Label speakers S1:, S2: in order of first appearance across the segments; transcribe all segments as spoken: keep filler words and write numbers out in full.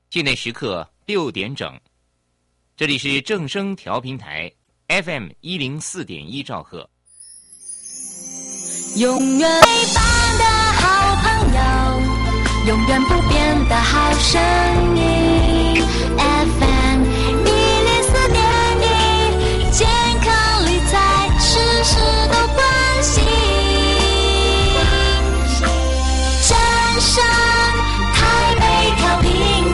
S1: 现在时刻六点整，这里是正声调频台 F M 一零四点一兆赫。
S2: 永远陪伴的好朋友，永远不变的好声音 F M 一零四点一，健康理财事事都关心，正声台北调频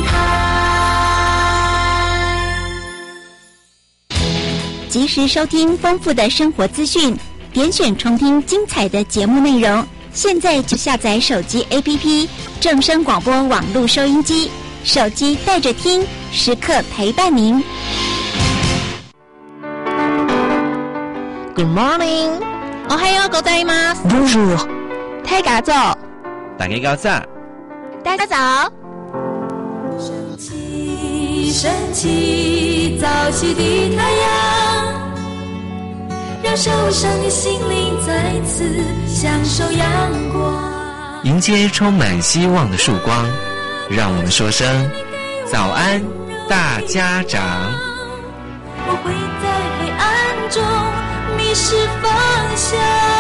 S2: 台，
S3: 及时收听丰富的生活资讯，点选重听精彩的节目内容。现在就下载手机 A P P 正声广播网络收音机，手机带着听，时刻陪伴您。
S4: Good morning， おはようございます。
S5: Bonjour，
S4: 大家早，
S5: 大家早，
S4: 大家早。
S2: 升起，升起，早起的太阳，让守上的心灵再次享受阳光，
S5: 迎接充满希望的曙光，让我们说声早安大家长。
S2: 不会在黑暗中迷失方向，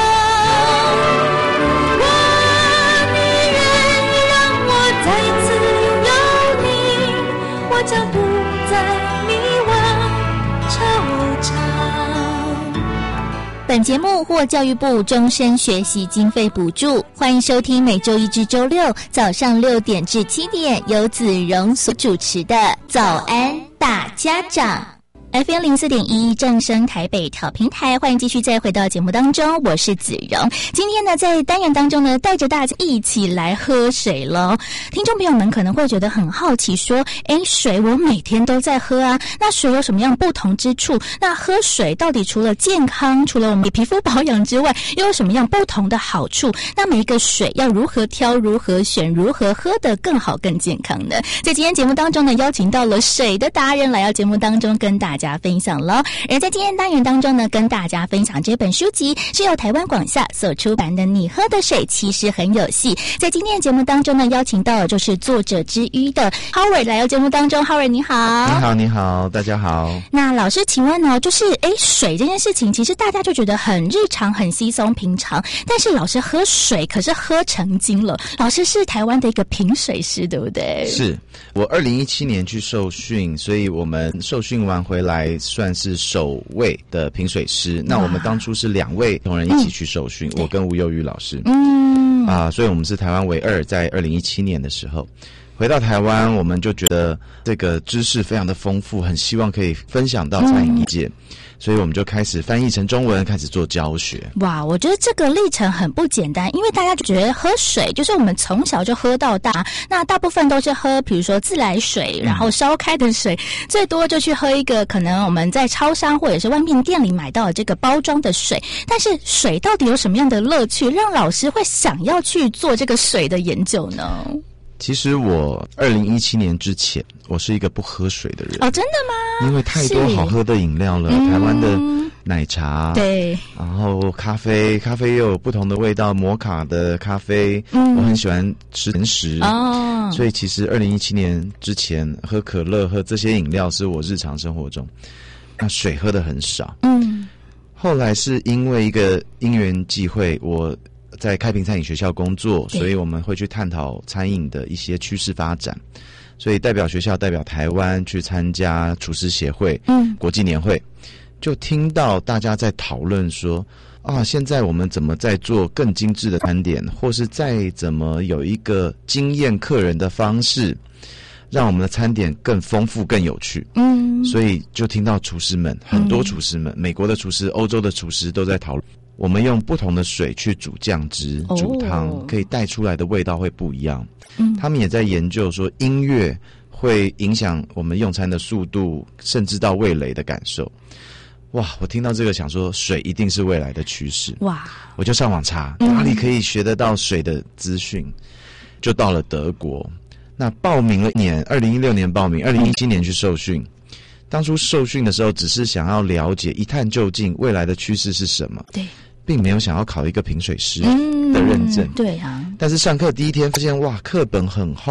S2: 我你愿意让我再次拥有你，我将不再迷惘惆怅。
S3: 本节目获教育部终身学习经费补助，欢迎收听每周一至周六早上六点至七点由子荣所主持的早安大家长。F M 零四点一正声台北调频台，欢迎继续再回到节目当中，我是子荣。今天呢，在单元当中呢，带着大家一起来喝水咯。听众朋友们可能会觉得很好奇，说，诶，水我每天都在喝啊，那水有什么样不同之处？那喝水到底除了健康，除了我们皮肤保养之外，又有什么样不同的好处？那每一个水要如何挑，如何选，如何喝得更好更健康呢？在今天节目当中呢，邀请到了水的达人来到节目当中跟大家分享了。而在今天单元当中呢，跟大家分享这本书籍是由台湾广夏所出版的《你喝的水其实很有戏》。在今天的节目当中呢，邀请到的就是作者之一的 Howard 来到节目当中。 Howard 你好。
S6: 你好你好大家好。
S3: 那老师请问呢，就是诶水这件事情其实大家就觉得很日常很稀松平常，但是老师喝水可是喝成精了。老师是台湾的一个评水师对不对？
S6: 是，我二零一七年去受训，所以我们受训完回来算是首位的评水师。那我们当初是两位同仁一起去受训、嗯、我跟吴幼瑜老师。嗯啊，所以我们是台湾唯二，在二零一七年的时候回到台湾，我们就觉得这个知识非常的丰富，很希望可以分享到餐饮业界、嗯，所以我们就开始翻译成中文，开始做教学。
S3: 哇，我觉得这个历程很不简单，因为大家就觉得喝水就是我们从小就喝到大，那大部分都是喝比如说自来水，然后烧开的水、嗯、最多就去喝一个可能我们在超商或者是外面店里买到的这个包装的水。但是水到底有什么样的乐趣，让老师会想要去做这个水的研究呢？
S6: 其实我二零一七年之前，我是一个不喝水的人。
S3: 哦，真的吗？
S6: 因为太多好喝的饮料了，台湾的奶茶，
S3: 对，
S6: 然后咖啡，咖啡又有不同的味道，摩卡的咖啡，嗯、我很喜欢吃甜食哦，所以其实二零一七年之前喝可乐、喝这些饮料是我日常生活中，那水喝的很少。嗯，后来是因为一个因缘际会，我在开平餐饮学校工作，所以我们会去探讨餐饮的一些趋势发展，所以代表学校代表台湾去参加厨师协会嗯国际年会，就听到大家在讨论说啊，现在我们怎么在做更精致的餐点，或是再怎么有一个惊艳客人的方式，让我们的餐点更丰富更有趣。嗯，所以就听到厨师们，很多厨师们、嗯、美国的厨师、欧洲的厨师都在讨论，我们用不同的水去煮酱汁、哦、煮汤，可以带出来的味道会不一样。嗯，他们也在研究说音乐会影响我们用餐的速度，甚至到味蕾的感受。哇，我听到这个想说水一定是未来的趋势。哇，我就上网查哪里可以学得到水的资讯、嗯、就到了德国。那报名了一年，二零一六年报名，二零一七年去受训。当初受训的时候只是想要了解一探究竟未来的趋势是什么，对，并没有想要考一个评水师的认证、嗯、对啊。但是上课第一天发现哇，课本很厚，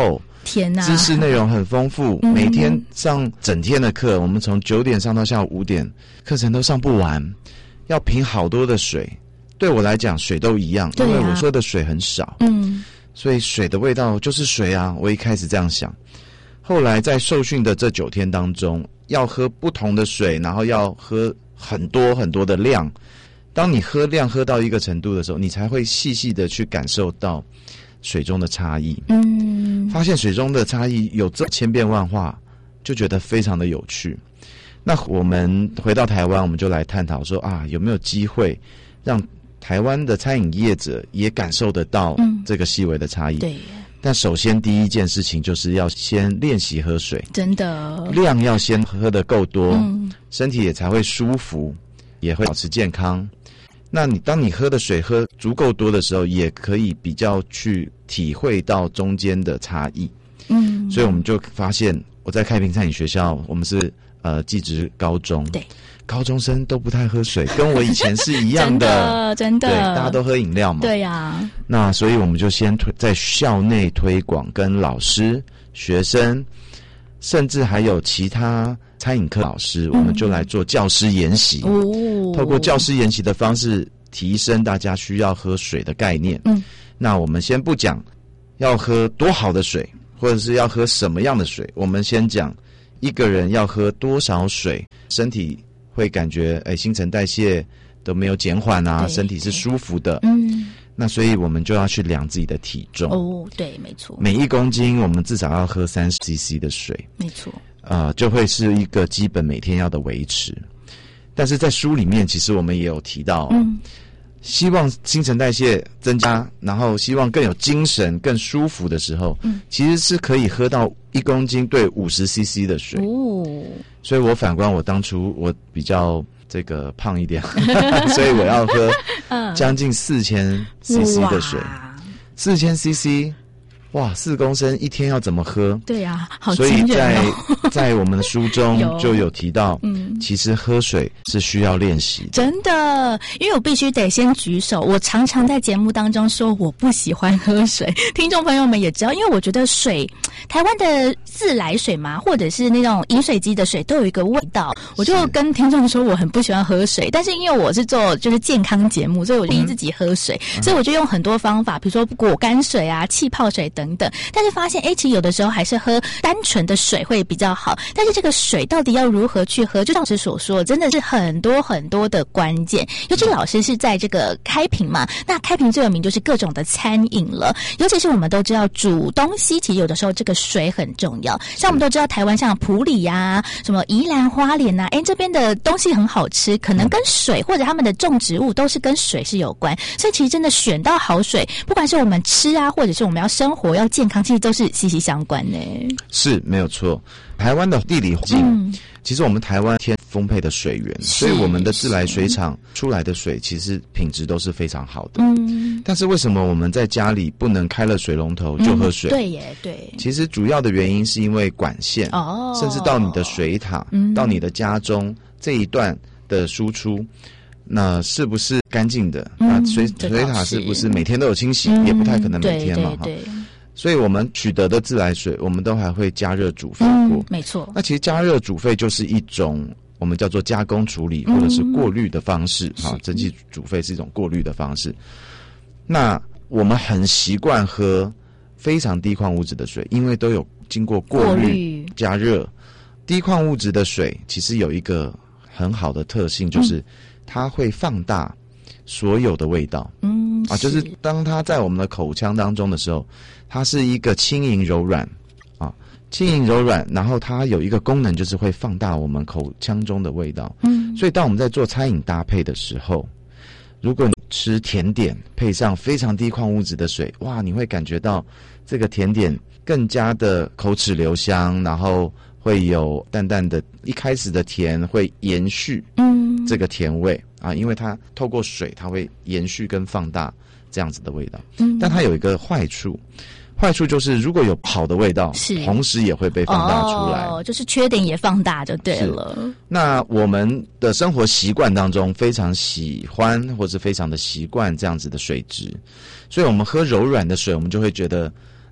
S3: 天哪，
S6: 知识内容很丰富，嗯、每天上整天的课，我们从九点上到下午五点，课程都上不完，要品好多的水。对我来讲，水都一样，
S3: 对啊、
S6: 因为我说的水很少，嗯，所以水的味道就是水啊。我一开始这样想，后来在受训的这九天当中，要喝不同的水，然后要喝很多很多的量。当你喝量喝到一个程度的时候，你才会细细的去感受到水中的差异。嗯，发现水中的差异有这千变万化，就觉得非常的有趣。那我们回到台湾，我们就来探讨说啊，有没有机会让台湾的餐饮业者也感受得到这个细微的差异？嗯、对。但首先第一件事情就是要先练习喝水，
S3: 真的
S6: 量要先喝得够多，嗯、身体也才会舒服，也会保持健康。那你当你喝的水喝足够多的时候，也可以比较去体会到中间的差异。嗯，所以我们就发现，我在开平餐饮学校，我们是呃技职高中，对，高中生都不太喝水，跟我以前是一样的，
S3: 真的，真的，
S6: 对，大家都喝饮料嘛，
S3: 对呀、啊。
S6: 那所以我们就先推在校内推广，跟老师、学生，甚至还有其他餐饮课老师，我们就来做教师研习。哦，透过教师研习的方式，提升大家需要喝水的概念。嗯，那我们先不讲要喝多好的水，或者是要喝什么样的水，我们先讲一个人要喝多少水，身体会感觉哎新陈代谢都没有减缓啊，身体是舒服的。嗯，那所以我们就要去量自己的体重。
S3: 哦，对，没错。
S6: 每一公斤我们至少要喝三十 C C 的水。
S3: 没错。
S6: 呃，就会是一个基本每天要的维持。但是在书里面，其实我们也有提到，嗯，希望新陈代谢增加，然后希望更有精神、更舒服的时候，嗯，其实是可以喝到一公斤对五十 C C 的水。哦，所以我反观我当初我比较这个胖一点，所以我要喝将近四千 C C 的水，四千 C C。哇，四公升一天要怎么喝？
S3: 对呀、啊，好
S6: 惊人哦。所以在在我们的书中
S3: 有
S6: 就有提到，嗯，其实喝水是需要练习的。
S3: 真的，因为我必须得先举手。我常常在节目当中说我不喜欢喝水，听众朋友们也知道，因为我觉得水，台湾的自来水嘛，或者是那种饮水机的水都有一个味道，我就跟听众说我很不喜欢喝水。但是因为我是做就是健康节目，所以我建议自己喝水，嗯、所以我就用很多方法，比如说果干水啊、气泡水等。等等，但是发现哎，其实有的时候还是喝单纯的水会比较好。但是这个水到底要如何去喝，就像老师所说，真的是很多很多的关键。尤其老师是在这个开平嘛，那开平最有名就是各种的餐饮了。尤其是我们都知道煮东西，其实有的时候这个水很重要。像我们都知道台湾像埔里啊、什么宜兰花莲啊，哎这边的东西很好吃，可能跟水或者他们的种植物都是跟水是有关。所以其实真的选到好水，不管是我们吃啊，或者是我们要生活要健康，其实都是息息相关的。是
S6: 没有错，台湾的地理环境、嗯、其实我们台湾天丰沛的水源，所以我们的自来水厂出来的水其实品质都是非常好的。嗯，但是为什么我们在家里不能开了水龙头就喝水？嗯、对耶，对。其实主要的原因是因为管线，哦，甚至到你的水塔，嗯、到你的家中这一段的输出。那是不是干净的？嗯、那水水塔是不是每天都有清洗？嗯、也不太可能每天嘛，哈。所以我们取得的自来水，我们都还会加热煮沸过。嗯、没错。那其实加热煮沸就是一种我们叫做加工处理或者是过滤的方式，哈、嗯，蒸汽煮沸是一种过滤的方式。那我们很习惯喝非常低矿物质的水，因为都有经过过滤、加热。低矿物质的水其实有一个很好的特性，就是它会放大所有的味道。嗯，啊，就是当它在我们的口腔当中的时候，它是一个轻盈柔软啊，轻盈柔软，然后它有一个功能，就是会放大我们口腔中的味道。嗯，所以当我们在做餐饮搭配的时候，如果你吃甜点配上非常低矿物质的水，哇，你会感觉到这个甜点更加的口齿留香，然后会有淡淡的一开始的甜会延续嗯这个甜味啊，因为它透过水它会延续跟放大这样子的味道。嗯，但它有一个坏处，坏处就是如果有好的味道，是同时也会被放大出来。哦，就是缺点也放大就对了。那我们的生活习惯当中非常喜欢或是非常的习惯这样子的水质，所以我们喝柔软的水，我们就会觉得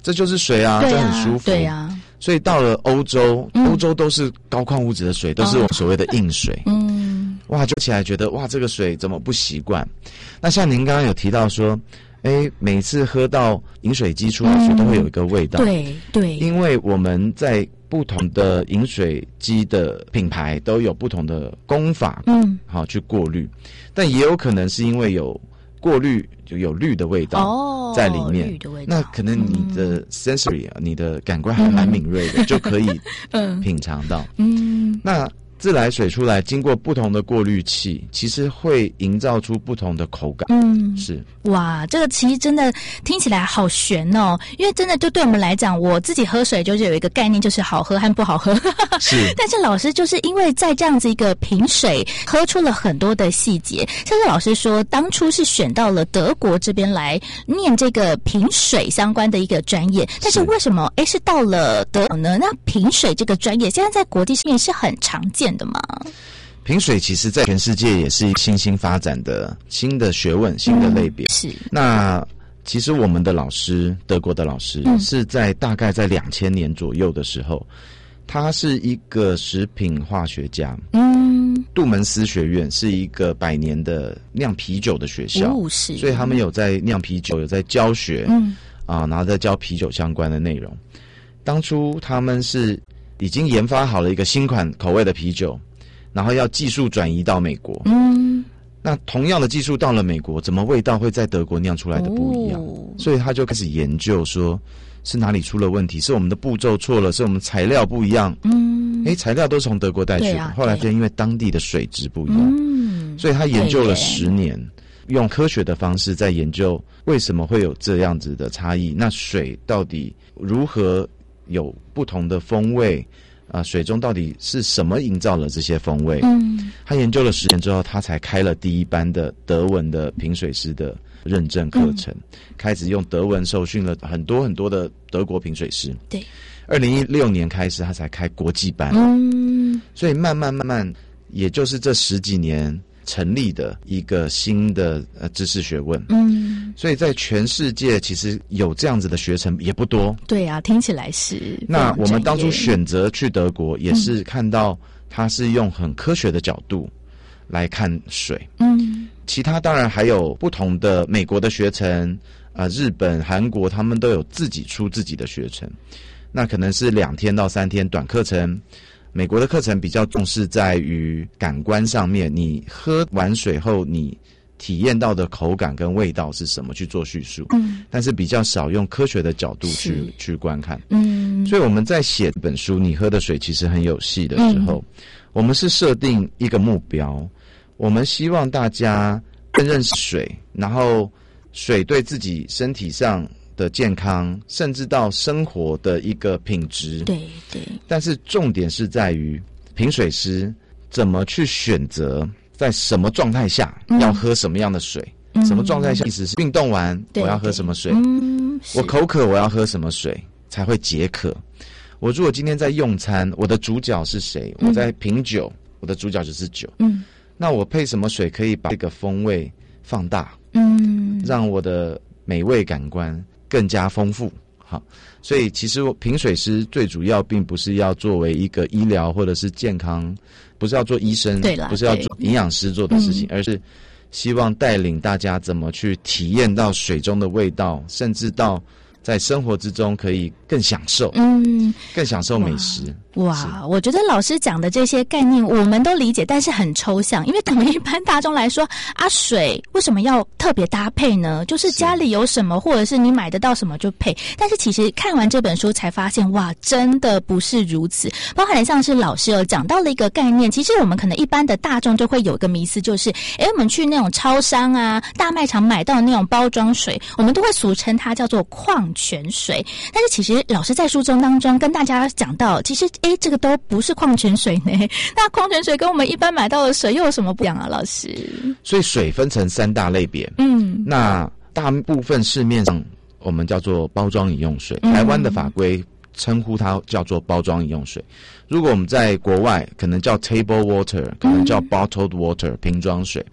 S6: 这就是水啊，
S3: 对啊
S6: 这很舒服。
S3: 对啊，
S6: 所以到了欧洲，欧洲都是高矿物质的水，都是我们所谓的硬水。嗯，哇，就起来觉得哇，这个水怎么不习惯？那像您刚刚有提到说，哎，每次喝到饮水机出来的水都会有一个味道。
S3: 对对，
S6: 因为我们在不同的饮水机的品牌都有不同的工法，嗯，好去过滤，但也有可能是因为有过滤就有氯的味道在里面，
S3: 氯的味道，
S6: 那可能你的 sensory、嗯、你的感官还蛮敏锐的，嗯、就可以品尝到。嗯，那自来水出来，经过不同的过滤器，其实会营造出不同的口感。嗯，是
S3: 哇，这个其实真的听起来好悬哦，因为真的就对我们来讲，我自己喝水就是有一个概念，就是好喝和不好喝。
S6: 是，
S3: 但是老师就是因为在这样子一个品水，喝出了很多的细节。像是老师说，当初是选到了德国这边来念这个品水相关的一个专业，但是为什么哎是到了德国呢？那品水这个专业现在在国际上面是很常见的吗？
S6: 品水其实在全世界也是一个新兴发展的新的学问、新的类别。嗯、
S3: 是。
S6: 那其实我们的老师，德国的老师、嗯、是在大概在两千年左右的时候，他是一个食品化学家。嗯，杜门斯学院是一个百年的酿啤酒的学校，
S3: 哦、是。
S6: 所以他们有在酿啤酒，有在教学，嗯啊，然后在教啤酒相关的内容。当初他们是已经研发好了一个新款口味的啤酒，然后要技术转移到美国。嗯，那同样的技术到了美国，怎么味道会在德国酿出来的不一样？哦、所以他就开始研究说，是哪里出了问题？是我们的步骤错了？是我们材料不一样？嗯，诶，材料都是从德国带去的，啊、后来就因为当地的水质不一样，嗯，所以他研究了十年，用科学的方式在研究为什么会有这样子的差异。那水到底如何有不同的风味？啊、呃，水中到底是什么营造了这些风味？嗯，他研究了十年之后，他才开了第一班的德文的品水师的认证课程，嗯、开始用德文受训了很多很多的德国品水师。对，二零一六年开始，他才开国际班。嗯，所以慢慢慢慢，也就是这十几年成立的一个新的呃知识学问。嗯，所以在全世界其实有这样子的学程也不多。
S3: 对啊，听起来是。
S6: 那我们当初选择去德国，也是看到它是用很科学的角度来看水。嗯，其他当然还有不同的美国的学程，啊、呃，日本、韩国他们都有自己出自己的学程。那可能是两天到三天短课程。美国的课程比较重视在于感官上面，你喝完水后你体验到的口感跟味道是什么去做叙述，嗯，但是比较少用科学的角度去去观看，嗯，所以我们在写这本书《你喝的水其实很有戏》的时候，嗯、我们是设定一个目标，我们希望大家更认识水，然后水对自己身体上的健康，甚至到生活的一个品质，
S3: 对对。
S6: 但是重点是在于品水师怎么去选择，在什么状态下要喝什么样的水，嗯、什么状态下意思是运动完我要喝什么水，嗯、我口渴我要喝什么水才会解渴。我如果今天在用餐，我的主角是谁？嗯、我在品酒，我的主角就是酒。嗯，那我配什么水可以把这个风味放大？嗯，让我的美味感官更加丰富。好，所以其实品水师最主要并不是要作为一个医疗或者是健康，不是要做医生，对啦，不是要做营养师做的事情，嗯、而是希望带领大家怎么去体验到水中的味道，甚至到在生活之中可以更享受，嗯，更享受美食。
S3: 哇，我觉得老师讲的这些概念我们都理解，但是很抽象，因为对我们一般大众来说啊，水为什么要特别搭配呢？就是家里有什么，或者是你买得到什么就配。但是其实看完这本书才发现，哇，真的不是如此。包含像是老师有讲到了一个概念，其实我们可能一般的大众就会有一个迷思，就是诶我们去那种超商啊、大卖场买到那种包装水，我们都会俗称它叫做矿泉水。但是其实老师在书中当中跟大家讲到，其实诶这个都不是矿泉水呢。那矿泉水跟我们一般买到的水又有什么不一样啊，老师？
S6: 所以水分成三大类别，嗯，那大部分市面上我们叫做包装饮用水，台湾的法规称呼它叫做包装饮用水。如果我们在国外可能叫 table water， 可能叫 bottled water， 瓶装水，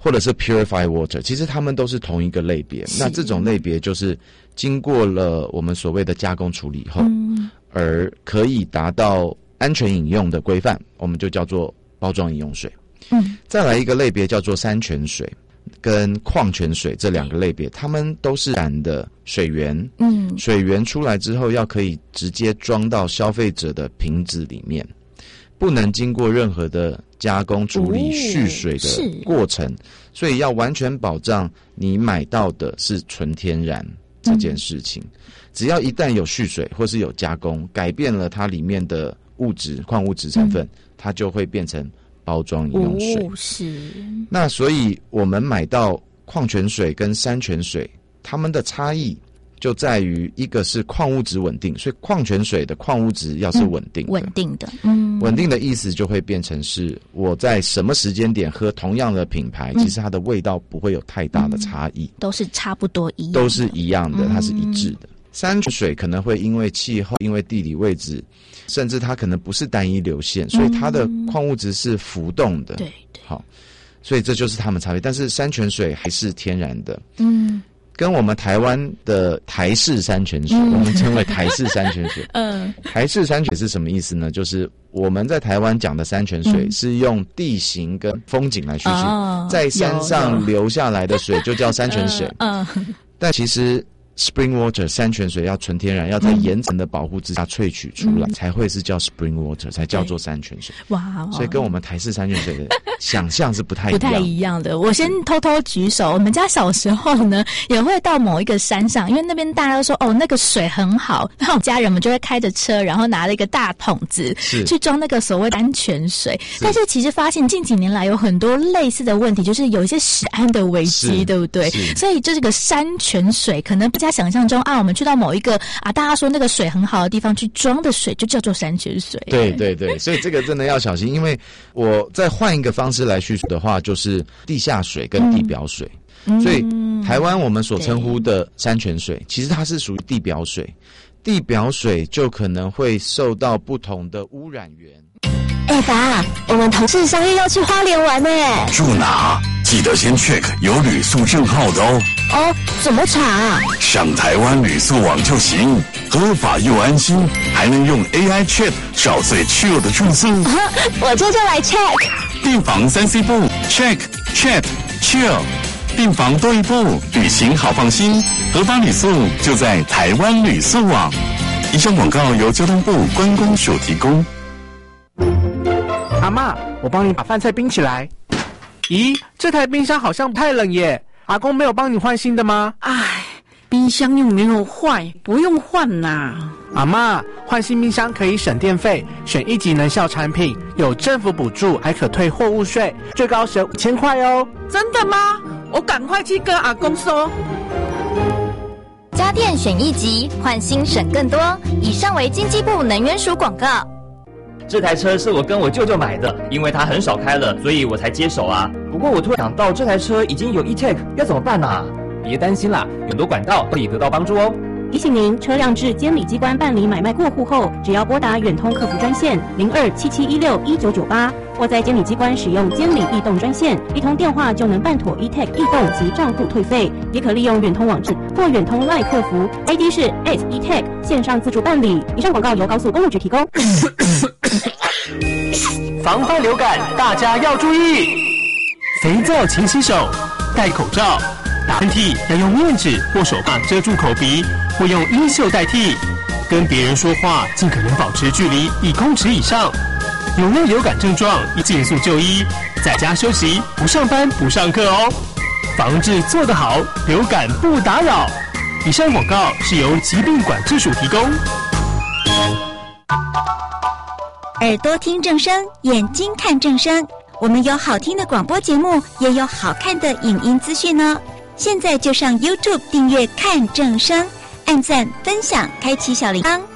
S6: 或者是 purified water， 其实它们都是同一个类别。那这种类别就是经过了我们所谓的加工处理以后，嗯、而可以达到安全饮用的规范，我们就叫做包装饮用水。嗯，再来一个类别叫做山泉水跟矿泉水，这两个类别它们都是染的水源，嗯，水源出来之后要可以直接装到消费者的瓶子里面，不能经过任何的加工处理、蓄水的过程，所以要完全保障你买到的是纯天然这件事情。嗯、只要一旦有蓄水或是有加工，改变了它里面的物质、矿物质成分，嗯、它就会变成包装饮用水。
S3: 哦，是。
S6: 那所以我们买到矿泉水跟山泉水，它们的差异就在于一个是矿物质稳定，所以矿泉水的矿物质要是稳定的，
S3: 嗯、稳定的，嗯，
S6: 稳定的意思就会变成是我在什么时间点喝同样的品牌，嗯、其实它的味道不会有太大的差异，
S3: 嗯、都是差不多一样的，
S6: 都是一样的，它是一致的。嗯、山泉水可能会因为气候、因为地理位置，甚至它可能不是单一流线，所以它的矿物质是浮动的。
S3: 对对，
S6: 好，所以这就是它们差别。但是山泉水还是天然的，
S3: 嗯，
S6: 跟我们台湾的台式山泉水，嗯、我们称为台式山泉水。嗯，台式山泉是什么意思呢？就是我们在台湾讲的山泉水是用地形跟风景来叙述，哦、在山上流下来的水就叫山泉水。嗯，嗯但其实Spring water 山泉水要纯天然，要在岩层的保护之下萃取出来，嗯、才会是叫 Spring water， 才叫做山泉水。哇、哦！所以跟我们台式山泉水的想象是不太一样，
S3: 不太一样的。我先偷偷举手，我们家小时候呢也会到某一个山上，因为那边大家都说哦那个水很好，然后家人们就会开着车，然后拿了一个大桶子去装那个所谓的山泉水。但是其实发现近几年来有很多类似的问题，就是有一些食安的危机，对不对？所以这个山泉水可能不加想象中啊，我们去到某一个啊，大家说那个水很好的地方去装的水，就叫做山泉水。
S6: 对对对，所以这个真的要小心，因为我再换一个方式来叙述的话，就是地下水跟地表水。嗯、所以台湾我们所称呼的山泉水，其实它是属于地表水，地表水就可能会受到不同的污染源。
S7: 哎、欸、爸，我们同事商业要去花莲玩呢。
S8: 住哪？记得先 check 有旅宿证号的哦。
S7: 哦，怎么查啊？
S8: 上台湾旅宿网就行，合法又安心，还能用 A I check 找最 chill 的住宿。
S7: 我这就来 check。
S8: 订房三 C 步 check chat chill， 订房多一步，旅行好放心。合法旅宿就在台湾旅宿网。以上广告由交通部观光署提供。
S9: 阿嬷，我帮你把饭菜冰起来。咦，这台冰箱好像不太冷耶，阿公没有帮你换新的吗？
S10: 唉，冰箱又没有坏，不用换啦。
S9: 阿嬷，换新冰箱可以省电费，选一级能效产品，有政府补助，还可退货物税，最高省五千块哦。
S10: 真的吗？我赶快去跟阿公说。
S3: 家电选一级，换新省更多。以上为经济部能源署广告。
S11: 这台车是我跟我舅舅买的，因为他很少开了，所以我才接手啊。不过我突然想到，这台车已经有 e-tag， 要怎么办啊？
S12: 别担心啦，有很多管道可以得到帮助哦。
S13: 提醒您，车辆至监理机关办理买卖过户后，只要拨打远通客服专线零二七七一六一九九八，或在监理机关使用监理易动专线，一通电话就能办妥 e-tag 易动及账户退费。也可利用远通网站或远通 LINE 客服 ，I D 是 at e-tag 线上自助办理。以上广告由高速公路局提供。
S9: 防范流感，大家要注意。肥皂勤洗手，戴口罩，打喷嚏要用面纸或手帕遮住口鼻，或用衣袖代替。跟别人说话尽可能保持距离一公尺以上。有内流感症状，尽速就医，在家休息，不上班不上课哦。防治做得好，流感不打扰。以上广告是由疾病管制署提供。
S14: 耳朵听正声，眼睛看正声。我们有好听的广播节目，也有好看的影音资讯哦。现在就上 YouTube 订阅看正声，按赞分享，开启小铃铛。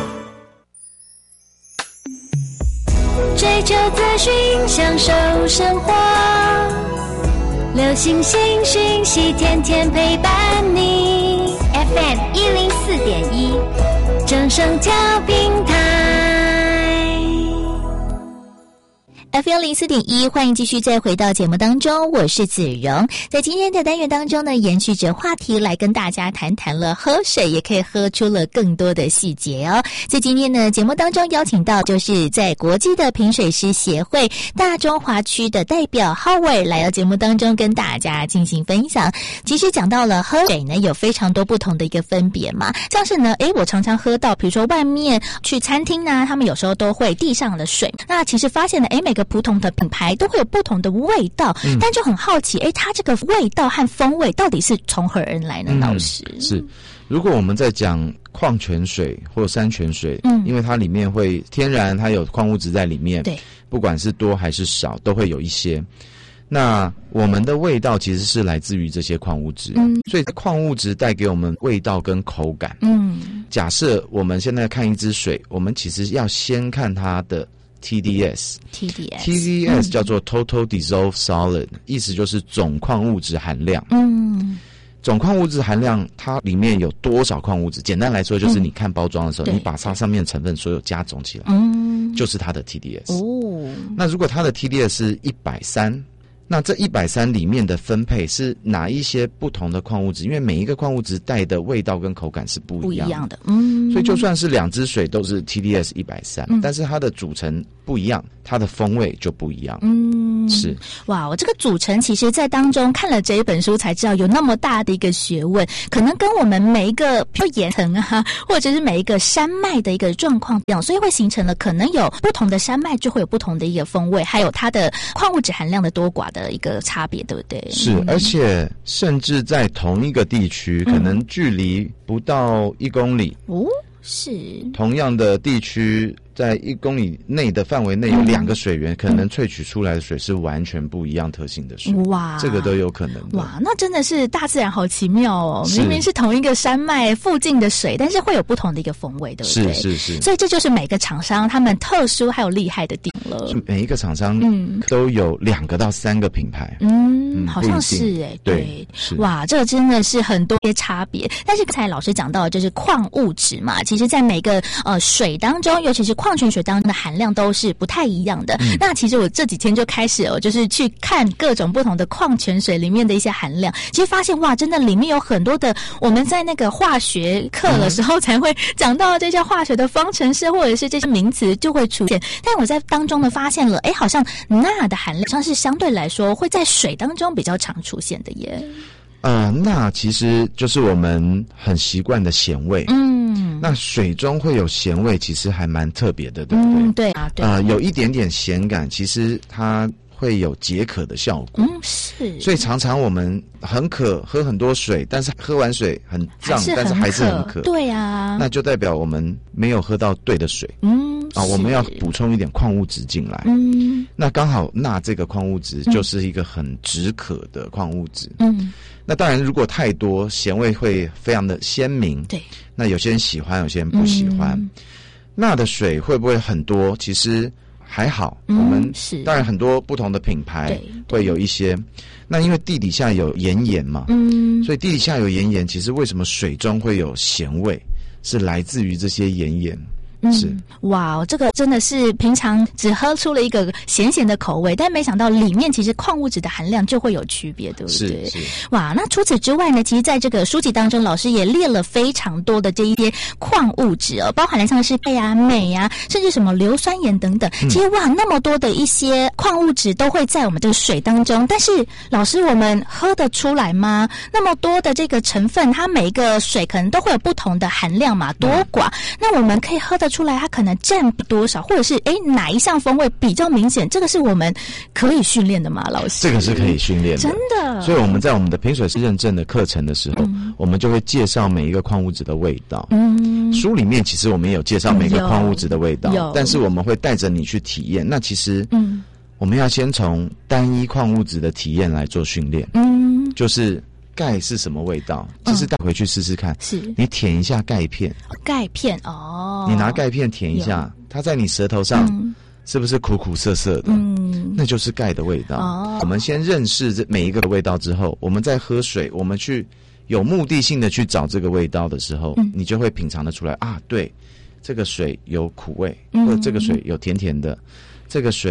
S2: 追求资讯，享受生活，流星星讯息，天天陪伴你。F M 一零四点一，正声调频台。
S3: F M 零四点一，欢迎继续再回到节目当中，我是子荣。在今天的单元当中呢，延续着话题来跟大家谈谈了喝水也可以喝出了更多的细节哦。在今天呢节目当中邀请到就是在国际的品水师协会大中华区的代表 Howard 来到节目当中跟大家进行分享。其实讲到了喝水呢，有非常多不同的一个分别嘛，像是呢，诶，我常常喝到，比如说外面去餐厅啊，他们有时候都会地上的水，那其实发现呢，诶，每个不同的品牌都会有不同的味道，嗯、但就很好奇，诶，它这个味道和风味到底是从何而来呢？嗯、老师
S6: 是，如果我们在讲矿泉水或山泉水，嗯，因为它里面会天然，它有矿物质在里面，对，不管是多还是少，都会有一些。那我们的味道其实是来自于这些矿物质，嗯，所以矿物质带给我们味道跟口感。嗯，假设我们现在看一支水，我们其实要先看它的 T D S，T D S，T D S 叫做 Total Dissolved Solid，嗯、意思就是总矿物质含量。嗯，总矿物质含量它里面有多少矿物质？简单来说，就是你看包装的时候，嗯、你把它上面成分所有加总起来，嗯，就是它的 T D S。哦，那如果它的 T D S 是一百三十。那这一百三十里面的分配是哪一些不同的矿物质？因为每一个矿物质带的味道跟口感是不一样的，不一样的，嗯，所以就算是两支水都是 T D S 一百三十，但是它的组成不一样，它的风味就不一样。嗯，是。
S3: 哇，我这个组成其实在当中看了这一本书才知道有那么大的一个学问，可能跟我们每一个比如岩层啊，或者是每一个山脉的一个状况一样，所以会形成了可能有不同的山脉就会有不同的一个风味，还有它的矿物质含量的多寡的一个差别，对不对？
S6: 是，而且甚至在同一个地区，嗯、可能距离不到一公里哦，是同样的地区，在一公里内的范围内有两个水源，嗯、可能萃取出来的水是完全不一样特性的水。哇，这个都有可能的。
S3: 哇，那真的是大自然好奇妙哦！明明是同一个山脉附近的水，但是会有不同的一个风味，对不对？
S6: 是是是。
S3: 所以这就是每个厂商他们特殊还有厉害的地方了。
S6: 每一个厂商嗯都有两个到三个品牌。
S3: 嗯，嗯好像是哎、欸，对，是哇，这个真的是很多些差别。但是刚才老师讲到的就是矿物质嘛，其实在每个呃水当中，尤其是矿泉水当中的含量都是不太一样的。嗯、那其实我这几天就开始哦，就是去看各种不同的矿泉水里面的一些含量，其实发现哇，真的里面有很多的我们在那个化学课的时候才会讲到这些化学的方程式或者是这些名词就会出现。但我在当中呢发现了，哎，好像钠的含量上是相对来说会在水当中比较常出现的耶。
S6: 呃，钠其实就是我们很习惯的咸味。嗯，那水中会有咸味，其实还蛮特别的，对不对？
S3: 嗯，对啊，对啊。
S6: 呃，有一点点咸感，其实它会有解渴的效果。嗯，是。所以常常我们很渴，喝很多水，但是喝完水很胀，但是还是很渴。
S3: 对啊。
S6: 那就代表我们没有喝到对的水。嗯。啊，我们要补充一点矿物质进来。嗯。那刚好钠这个矿物质就是一个很止渴的矿物质。嗯。那当然，如果太多，咸味会非常的鲜明。对。那有些人喜欢，有些人不喜欢。嗯、钠的水会不会很多？其实还好。嗯、我们是当然很多不同的品牌会有一些。那因为地底下有岩盐嘛，嗯，所以地底下有岩盐，其实为什么水中会有咸味，是来自于这些岩盐。是、
S3: 嗯、哇，这个真的是平常只喝出了一个咸咸的口味，但没想到里面其实矿物质的含量就会有区别，对不对？是是。哇，那除此之外呢，其实在这个书籍当中，老师也列了非常多的这一些矿物质哦，包含了像是钙啊、镁啊，甚至什么硫酸盐等等。嗯、其实哇，那么多的一些矿物质都会在我们这个水当中，但是老师，我们喝得出来吗？那么多的这个成分，它每一个水可能都会有不同的含量嘛，多寡。嗯、那我们可以喝得出来它可能占多少，或者是诶哪一项风味比较明显，这个是我们可以训练的吗？老师，
S6: 这个是可以训练的，
S3: 真的。
S6: 所以我们在我们的品水师认证的课程的时候，嗯、我们就会介绍每一个矿物质的味道。嗯，书里面其实我们也有介绍每个矿物质的味道，但是我们会带着你去体验。那其实，嗯，我们要先从单一矿物质的体验来做训练。嗯，就是钙是什么味道？其实带回去试试看。是，你舔一下钙片。
S3: 钙片哦，
S6: 你拿钙片舔一下，它在你舌头上是不是苦苦涩涩的？嗯，那就是钙的味道。哦，我们先认识这每一个味道之后，我们再喝水，我们去有目的性的去找这个味道的时候，嗯、你就会品尝得出来啊，对，这个水有苦味，嗯、或者这个水有甜甜的，这个水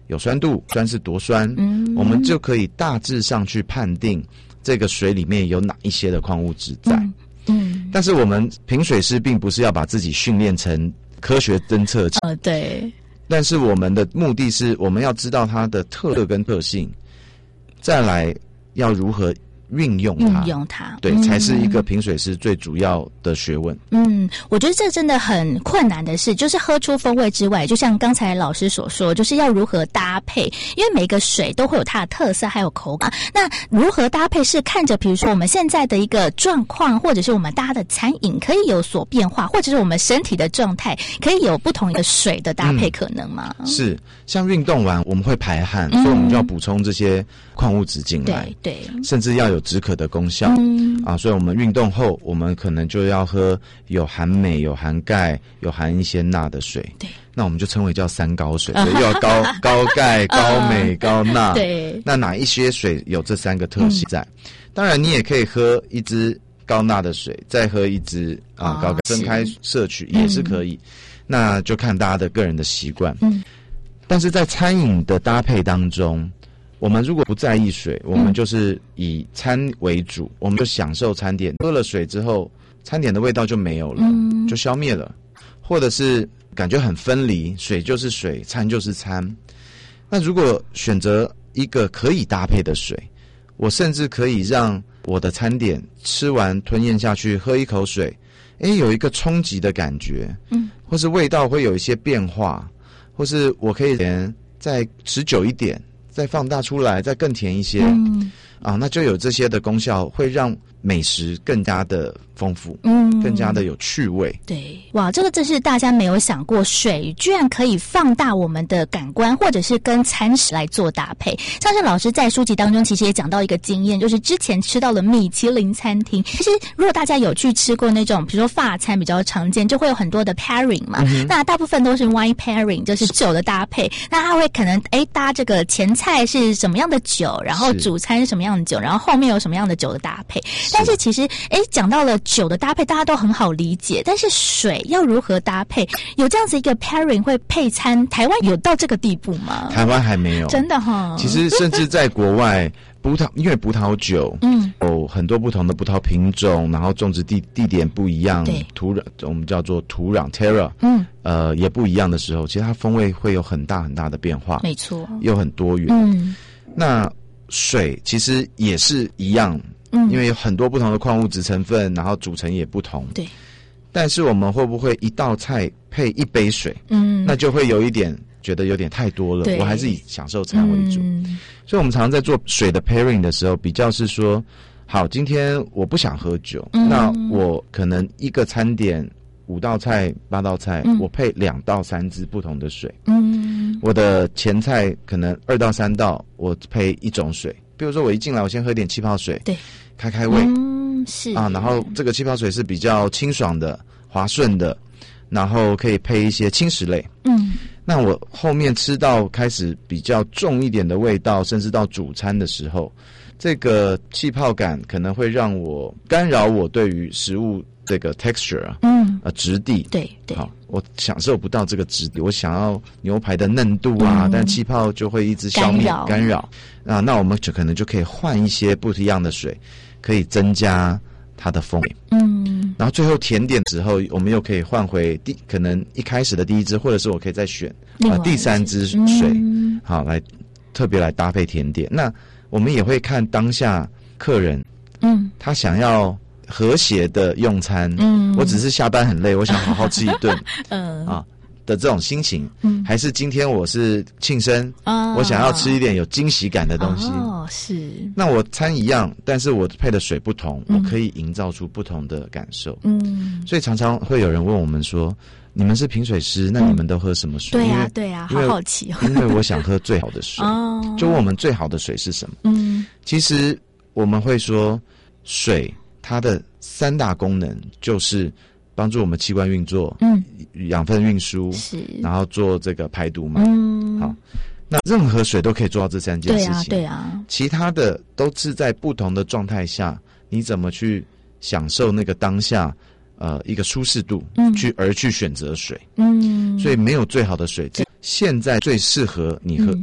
S6: 有酸度，酸是多酸，嗯，我们就可以大致上去判定这个水里面有哪一些的矿物质在。嗯，嗯但是我们评水师并不是要把自己训练成科学侦测器，
S3: 呃，对。
S6: 但是我们的目的是，我们要知道它的特色跟特性，再来要如何运用它，
S3: 运用它，
S6: 对、
S3: 嗯，
S6: 才是一个评水师最主要的学问。
S3: 嗯，我觉得这真的很困难的事，就是喝出风味之外，就像刚才老师所说，就是要如何搭配，因为每个水都会有它的特色，还有口感。那如何搭配是看着，比如说我们现在的一个状况，或者是我们大家的餐饮可以有所变化，或者是我们身体的状态可以有不同的水的搭配可能吗？
S6: 嗯、是，像运动完我们会排汗、嗯，所以我们就要补充这些矿物质进来，
S3: 对对，
S6: 甚至要有止渴的功效、嗯、啊，所以我们运动后，我们可能就要喝有含镁、有含钙、有含一些钠的水。
S3: 对，
S6: 那我们就称为叫三高水，所以又要高高钙、高镁、高钠。
S3: 对，
S6: 那哪一些水有这三个特性在？嗯、当然，你也可以喝一支高钠的水，再喝一支啊高钙，分开摄取也是可以。嗯、那就看大家的个人的习惯。嗯，但是在餐饮的搭配当中。我们如果不在意水，我们就是以餐为主，嗯、我们就享受餐点。喝了水之后，餐点的味道就没有了，嗯、就消灭了，或者是感觉很分离，水就是水，餐就是餐。那如果选择一个可以搭配的水，我甚至可以让我的餐点吃完吞咽下去，喝一口水，诶，有一个冲击的感觉，嗯，或是味道会有一些变化，或是我可以连再持久一点。再放大出来，再更甜一些，嗯，啊，那就有这些的功效，会让美食更加的丰富，嗯，更加的有趣味。
S3: 对，哇，这个真是大家没有想过，水居然可以放大我们的感官，或者是跟餐食来做搭配。像是老师在书籍当中其实也讲到一个经验，就是之前吃到了米其林餐厅。其实如果大家有去吃过那种，比如说法餐比较常见，就会有很多的 pairing 嘛，嗯、那大部分都是 wine pairing， 就是酒的搭配。那它会可能哎搭这个前菜是什么样的酒，然后主餐是什么样的酒，然后后面有什么样的酒的搭配。但是其实哎讲到了酒的搭配大家都很好理解，但是水要如何搭配，有这样子一个 pairing 会配餐，台湾有到这个地步吗？
S6: 台湾还没有，
S3: 真的哈。
S6: 其实甚至在国外葡萄，因为葡萄酒嗯有很多不同的葡萄品种，然后种植地地点不一样，土壤我们叫做土壤 terra 嗯呃也不一样的时候，其实它风味会有很大很大的变化，
S3: 没错，
S6: 又很多元。嗯，那水其实也是一样。嗯，因为有很多不同的矿物质成分，然后组成也不同。
S3: 对，
S6: 但是我们会不会一道菜配一杯水？嗯，那就会有一点觉得有点太多了。我还是以享受餐为主。嗯，所以我们常常在做水的 pairing 的时候，比较是说，好，今天我不想喝酒，嗯、那我可能一个餐点五道菜、八道菜，嗯、我配两到三支不同的水。嗯，我的前菜可能二到三道，我配一种水。比如说我一进来，我先喝点气泡水，
S3: 对，
S6: 开开胃，
S3: 嗯，是
S6: 啊，然后这个气泡水是比较清爽的、滑顺的，然后可以配一些轻食类，嗯，那我后面吃到开始比较重一点的味道，甚至到主餐的时候，这个气泡感可能会让我干扰我对于食物这个 texture 啊，嗯，呃，质地，
S3: 对对，
S6: 好，我享受不到这个质地，我想要牛排的嫩度啊，嗯、但气泡就会一直消灭干扰，干扰啊，那我们就可能就可以换一些不一样的水，可以增加它的风味，嗯，然后最后甜点之后，我们又可以换回第可能一开始的第一支，或者是我可以再选啊、呃、第三支水，嗯、好来特别来搭配甜点。那我们也会看当下客人，嗯，他想要和谐的用餐，嗯，我只是下班很累，我想好好吃一顿，嗯啊的这种心情，嗯，还是今天我是庆生，哦，我想要吃一点有惊喜感的东西，
S3: 哦，是，
S6: 那我餐一样，但是我配的水不同，嗯，我可以营造出不同的感受，嗯，所以常常会有人问我们说，你们是评水师，那你们都喝什么水？
S3: 对呀，对呀，好好奇哦，
S6: 因为我想喝最好的水，哦，就问我们最好的水是什么？嗯，其实我们会说，水它的三大功能就是帮助我们器官运作，嗯，养分运输，是，然后做这个排毒嘛，嗯，好，那任何水都可以做到这三件事情，
S3: 对啊，对啊，
S6: 其他的都是在不同的状态下，你怎么去享受那个当下，呃，一个舒适度，嗯，去而去选择水，嗯，所以没有最好的水，现在最适合你喝，嗯，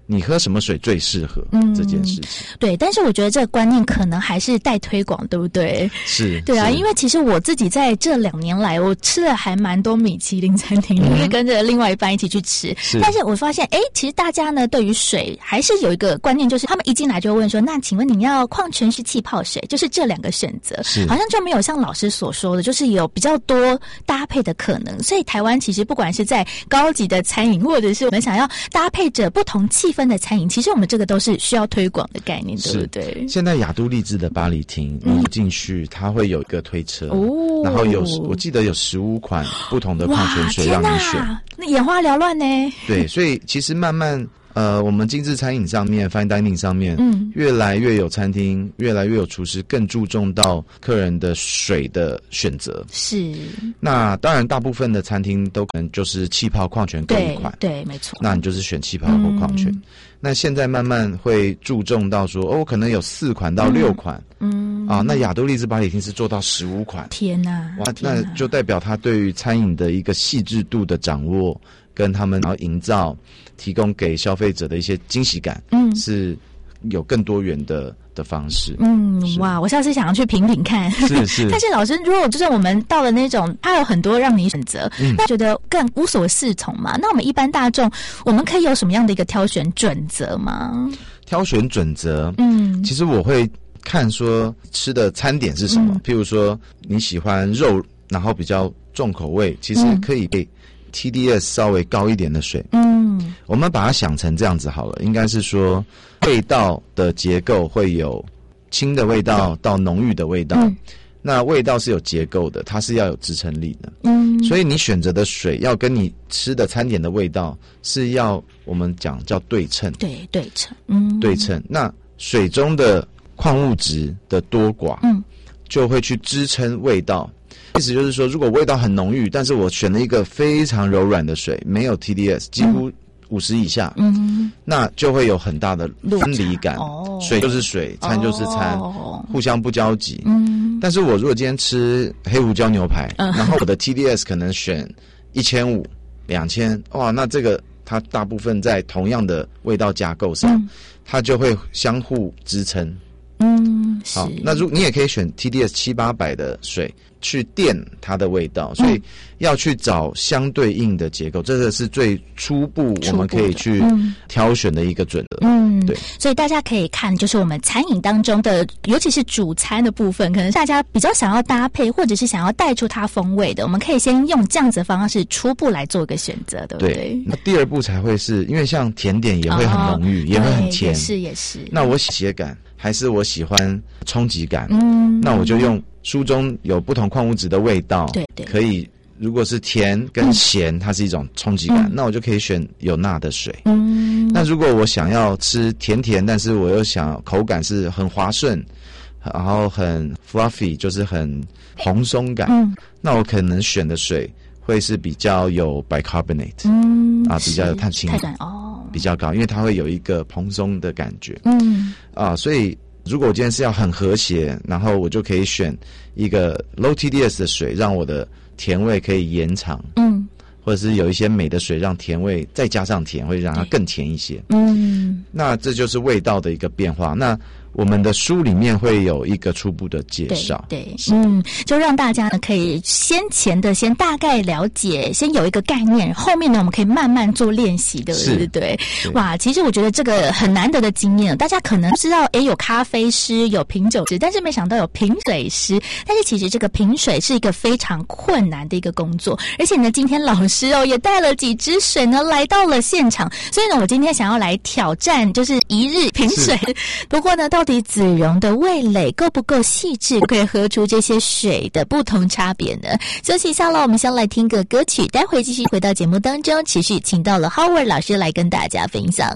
S6: 你喝什么水最适合这件事情。
S3: 嗯，对，但是我觉得这个观念可能还是待推广，对不对？
S6: 是，
S3: 对啊，因为其实我自己在这两年来，我吃了还蛮多米其林餐厅，因为跟着另外一半一起去吃。是，但是我发现，哎，其实大家呢对于水还是有一个观念，就是他们一进来就会问说，那请问你要矿泉水、气泡水，就是这两个选择，好像就没有像老师所说的，就是有比较多搭配的可能。所以台湾其实不管是在高级的餐饮，或者是我们想要搭配着不同气氛的餐饮，其实我们这个都是需要推广的概念，对不对？
S6: 现在雅都丽致的巴黎厅，你进去它会有一个推车，哦，然后有我记得有十五款不同的矿泉水让你选，
S3: 那眼花缭乱呢。
S6: 对，所以其实慢慢呃，我们精致餐饮上面 fine dining 上面，嗯，越来越有餐厅，越来越有厨师更注重到客人的水的选择。
S3: 是，
S6: 那当然大部分的餐厅都可能就是气泡矿泉各一款，
S3: 对，对，没错。
S6: 那你就是选气泡或矿泉。嗯，那现在慢慢会注重到说，哦，我可能有四款到六款，嗯，啊，那雅都丽致巴黎厅是做到十五款。
S3: 天哪！
S6: 哇，那就代表他对于餐饮的一个细致度的掌握，跟他们然后营造。提供给消费者的一些惊喜感，嗯，是有更多元的的方式。
S3: 嗯，哇，我下次想要去品品看。
S6: 是是。
S3: 但是老师，如果就是我们到了那种，它有很多让你选择，嗯，那觉得更无所适从嘛？那我们一般大众，我们可以有什么样的一个挑选准则吗？
S6: 挑选准则，嗯，其实我会看说吃的餐点是什么，嗯，譬如说你喜欢肉，然后比较重口味，其实可以被。T D S 稍微高一点的水，嗯，我们把它想成这样子好了，应该是说味道的结构会有轻的味道到浓郁的味道，嗯，那味道是有结构的，它是要有支撑力的，嗯，所以你选择的水要跟你吃的餐点的味道是要我们讲叫对称，
S3: 对，对称，嗯，
S6: 对称。那水中的矿物质的多寡，嗯，就会去支撑味道。意思就是说，如果味道很浓郁，但是我选了一个非常柔软的水，没有 T D S， 几乎五十以下，嗯，那就会有很大的分离感。哦，水就是水，餐就是餐，哦，互相不交集。嗯，但是我如果今天吃黑胡椒牛排，嗯，然后我的 T D S 可能选一千五、两千，哇，那这个它大部分在同样的味道架构上，嗯，它就会相互支撑。嗯，好，那如你也可以选 T D S 七八百的水去垫它的味道，所以要去找相对应的结构，这个是最初步我们可以去挑选的一个准则。嗯，对，
S3: 所以大家可以看，就是我们餐饮当中的，尤其是主餐的部分，可能大家比较想要搭配，或者是想要带出它风味的，我们可以先用这样子的方式初步来做一个选择，对不对？对，
S6: 那第二步才会是因为像甜点也会很浓郁，哦，也会很甜，
S3: 也是也是。
S6: 那我喜感还是我喜欢冲击感，嗯，那我就用书中有不同矿物质的味道，对对，可以如果是甜跟咸，嗯，它是一种冲击感，嗯，那我就可以选有钠的水。嗯，那如果我想要吃甜甜，但是我又想口感是很滑顺，然后很 fluffy， 就是很蓬松感，嗯，那我可能选的水会是比较有 bicarbonate，嗯，啊，比较有碳氢氧哦，比较高，因为它会有一个蓬松的感觉，嗯，啊，所以如果我今天是要很和谐，然后我就可以选一个 low T D S 的水，让我的甜味可以延长，嗯，或者是有一些美的水，让甜味再加上甜，会让它更甜一些，嗯，那这就是味道的一个变化。那我们的书里面会有一个初步的介绍，
S3: 对，对，嗯，就让大家呢可以先前的先大概了解，先有一个概念，后面呢我们可以慢慢做练习的，对不对？哇，其实我觉得这个很难得的经验，大家可能知道，诶，有咖啡师，有品酒师，但是没想到有品水师。但是其实这个品水是一个非常困难的一个工作，而且呢，今天老师哦也带了几支水呢来到了现场，所以呢，我今天想要来挑战，就是一日品水。不过呢，到底子荣的味蕾够不够细致，可以喝出这些水的不同差别呢？休息一下了，我们先来听个歌曲，待会继续回到节目当中，持续请到了 Howard 老师来跟大家分享。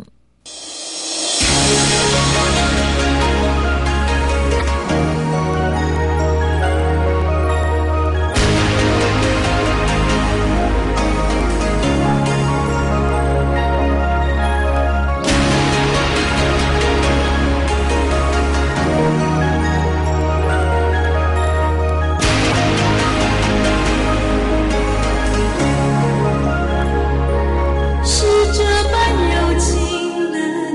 S2: 是这般柔情的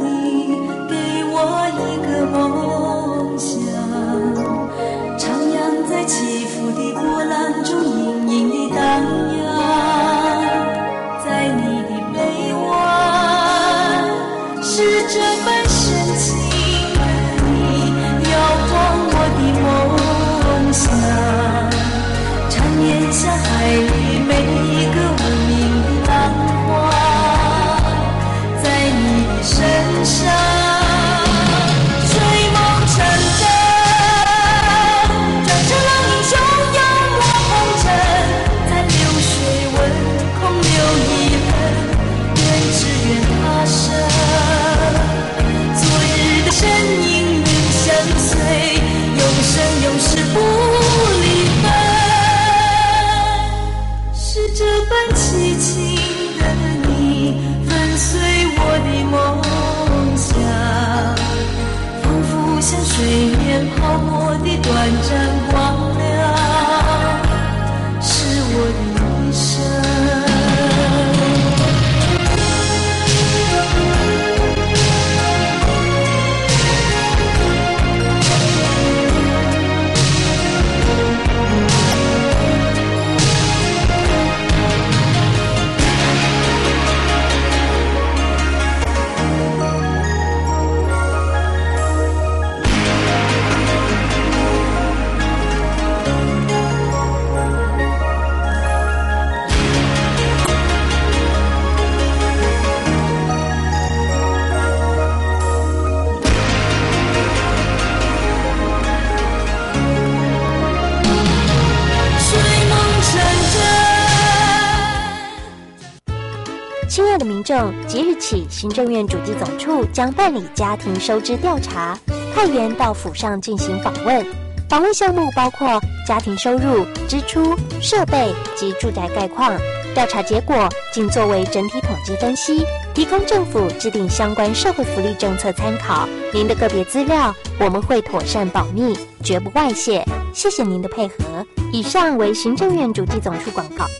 S15: 众，即日起，行政院主计总处将办理家庭收支调查，派员到府上进行访问。访问项目包括家庭收入、支出、设备及住宅概况。调查结果仅作为整体统计分析，提供政府制定相关社会福利政策参考。您的个别资料我们会妥善保密，绝不外泄。谢谢您的配合。以上为行政院主计总处广告。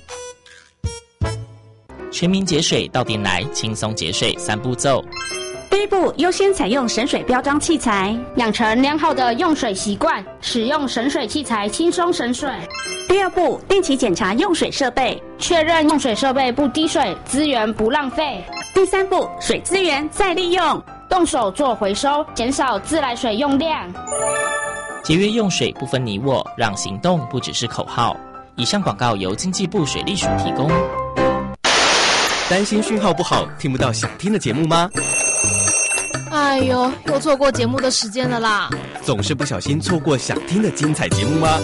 S16: 全民节水到店来，轻松节水三步骤。
S13: 第一步，优先采用省水标章器材，
S17: 养成良好的用水习惯，使用省水器材轻松省水。
S13: 第二步，定期检查用水设备，
S17: 确认用水设备不滴水，资源不浪费。
S13: 第三步，水资源再利用，
S17: 动手做回收，减少自来水用量。
S16: 节约用水不分你我，让行动不只是口号。以上广告由经济部水利署提供。
S18: 担心讯号不好，听不到想听的节目吗？
S4: 哎呦，又错过节目的时间了啦！
S18: 总是不小心错过想听的精彩节目吗？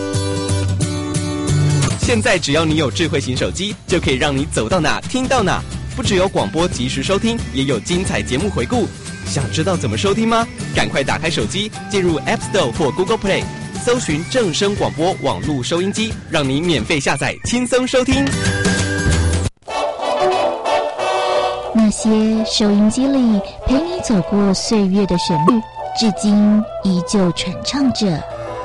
S18: 现在只要你有智慧型手机，就可以让你走到哪听到哪。不只有广播及时收听，也有精彩节目回顾。想知道怎么收听吗？赶快打开手机，进入 App Store 或 Google Play， 搜寻正声广播网络收音机，让你免费下载，轻松收听。
S3: 那些收音机里陪你走过岁月的旋律，至今依旧传唱着。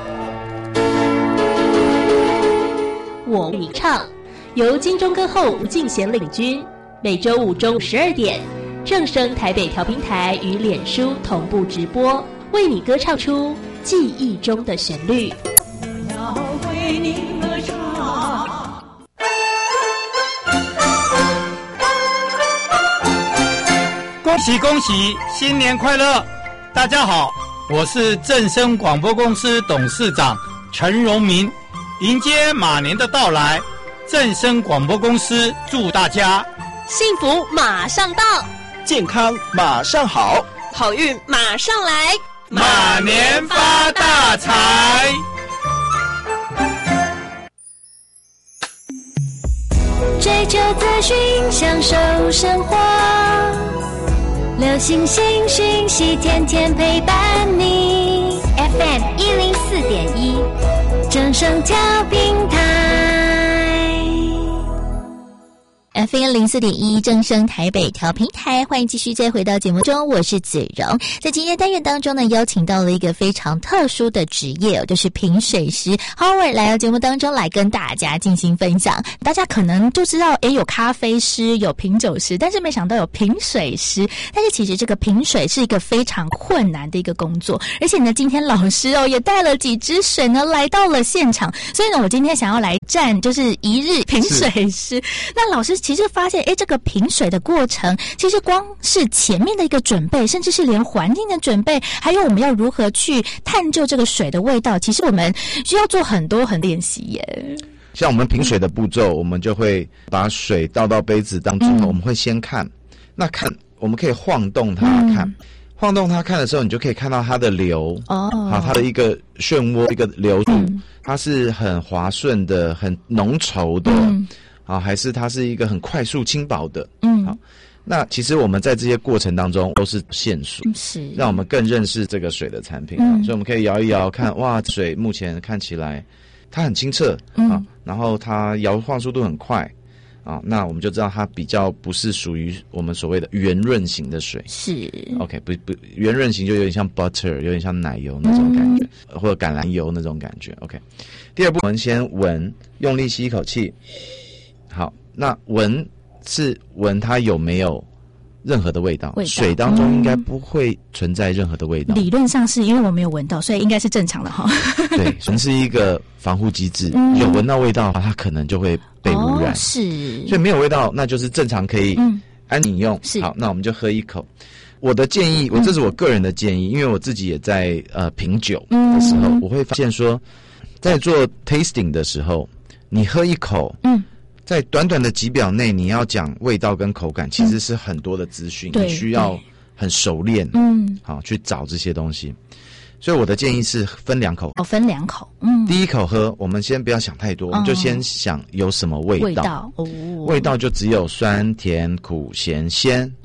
S19: 我为你唱，由金钟歌后吴敬贤领军，每周五中午十二点，正声台北调频台与脸书同步直播，为你歌唱出记忆中的旋律。
S2: 我要为你歌唱。
S20: 恭喜恭喜，新年快乐！大家好，我是正声广播公司董事长陈荣民。迎接马年的到来，正声广播公司祝大家
S19: 幸福马上到，
S21: 健康马上好，
S19: 好运马上来，
S20: 马年发大财。
S2: 追求资讯，享受生活，流行新讯息，天天陪伴你。F M 一零四点一，正声调频台。
S3: F M 零四点一正声台北调频台，欢迎继续再回到节目中，我是子荣。在今天单元当中呢，邀请到了一个非常特殊的职业，就是评水师 Howard 来到节目当中来跟大家进行分享。大家可能就知道，诶，有咖啡师，有品酒师，但是没想到有评水师。但是其实这个评水是一个非常困难的一个工作，而且呢，今天老师哦也带了几支水呢来到了现场，所以呢，我今天想要来站就是一日评水师。那老师其实发现，诶，这个评水的过程，其实光是前面的一个准备，甚至是连环境的准备，还有我们要如何去探究这个水的味道，其实我们需要做很多很练习耶。
S6: 像我们评水的步骤，我们就会把水倒到杯子当中，嗯、我们会先看，那看我们可以晃动它看。嗯晃动它看的时候，你就可以看到它的流哦，好，它的一个漩涡，一个流度，嗯、它是很滑顺的，很浓稠的，嗯、好，还是它是一个很快速轻薄的，嗯，好。那其实我们在这些过程当中都是线索，是让我们更认识这个水的产品，嗯、所以我们可以摇一摇看，哇，水目前看起来它很清澈，嗯、啊，然后它摇晃速度很快。啊，那我们就知道它比较不是属于我们所谓的圆润型的水，是 OK， 不不，圆润型就有点像 butter， 有点像奶油那种感觉，嗯、或者橄榄油那种感觉。OK， 第二步，我们先闻，用力吸一口气。好，那闻是闻它有没有任何的味道，味道水当中应该不会存在任何的味道。
S3: 理论上是因为我没有闻到，所以应该是正常的哈。
S6: 对，纯是一个防护机制，嗯、有闻到味道的话，它可能就会被污染。哦、是，所以没有味道，那就是正常可以安饮用。嗯、好，那我们就喝一口。我的建议，我这是我个人的建议，因为我自己也在呃品酒的时候，嗯、我会发现说，在做 tasting 的时候，你喝一口，嗯。在短短的几秒内，你要讲味道跟口感，其实是很多的资讯，嗯、你需要很熟练，嗯，好去找这些东西。所以我的建议是分两口，
S3: 哦，分两口，嗯，
S6: 第一口喝，我们先不要想太多，哦、我们就先想有什么味道，味道，哦，味道就只有酸、甜、苦、咸、鲜，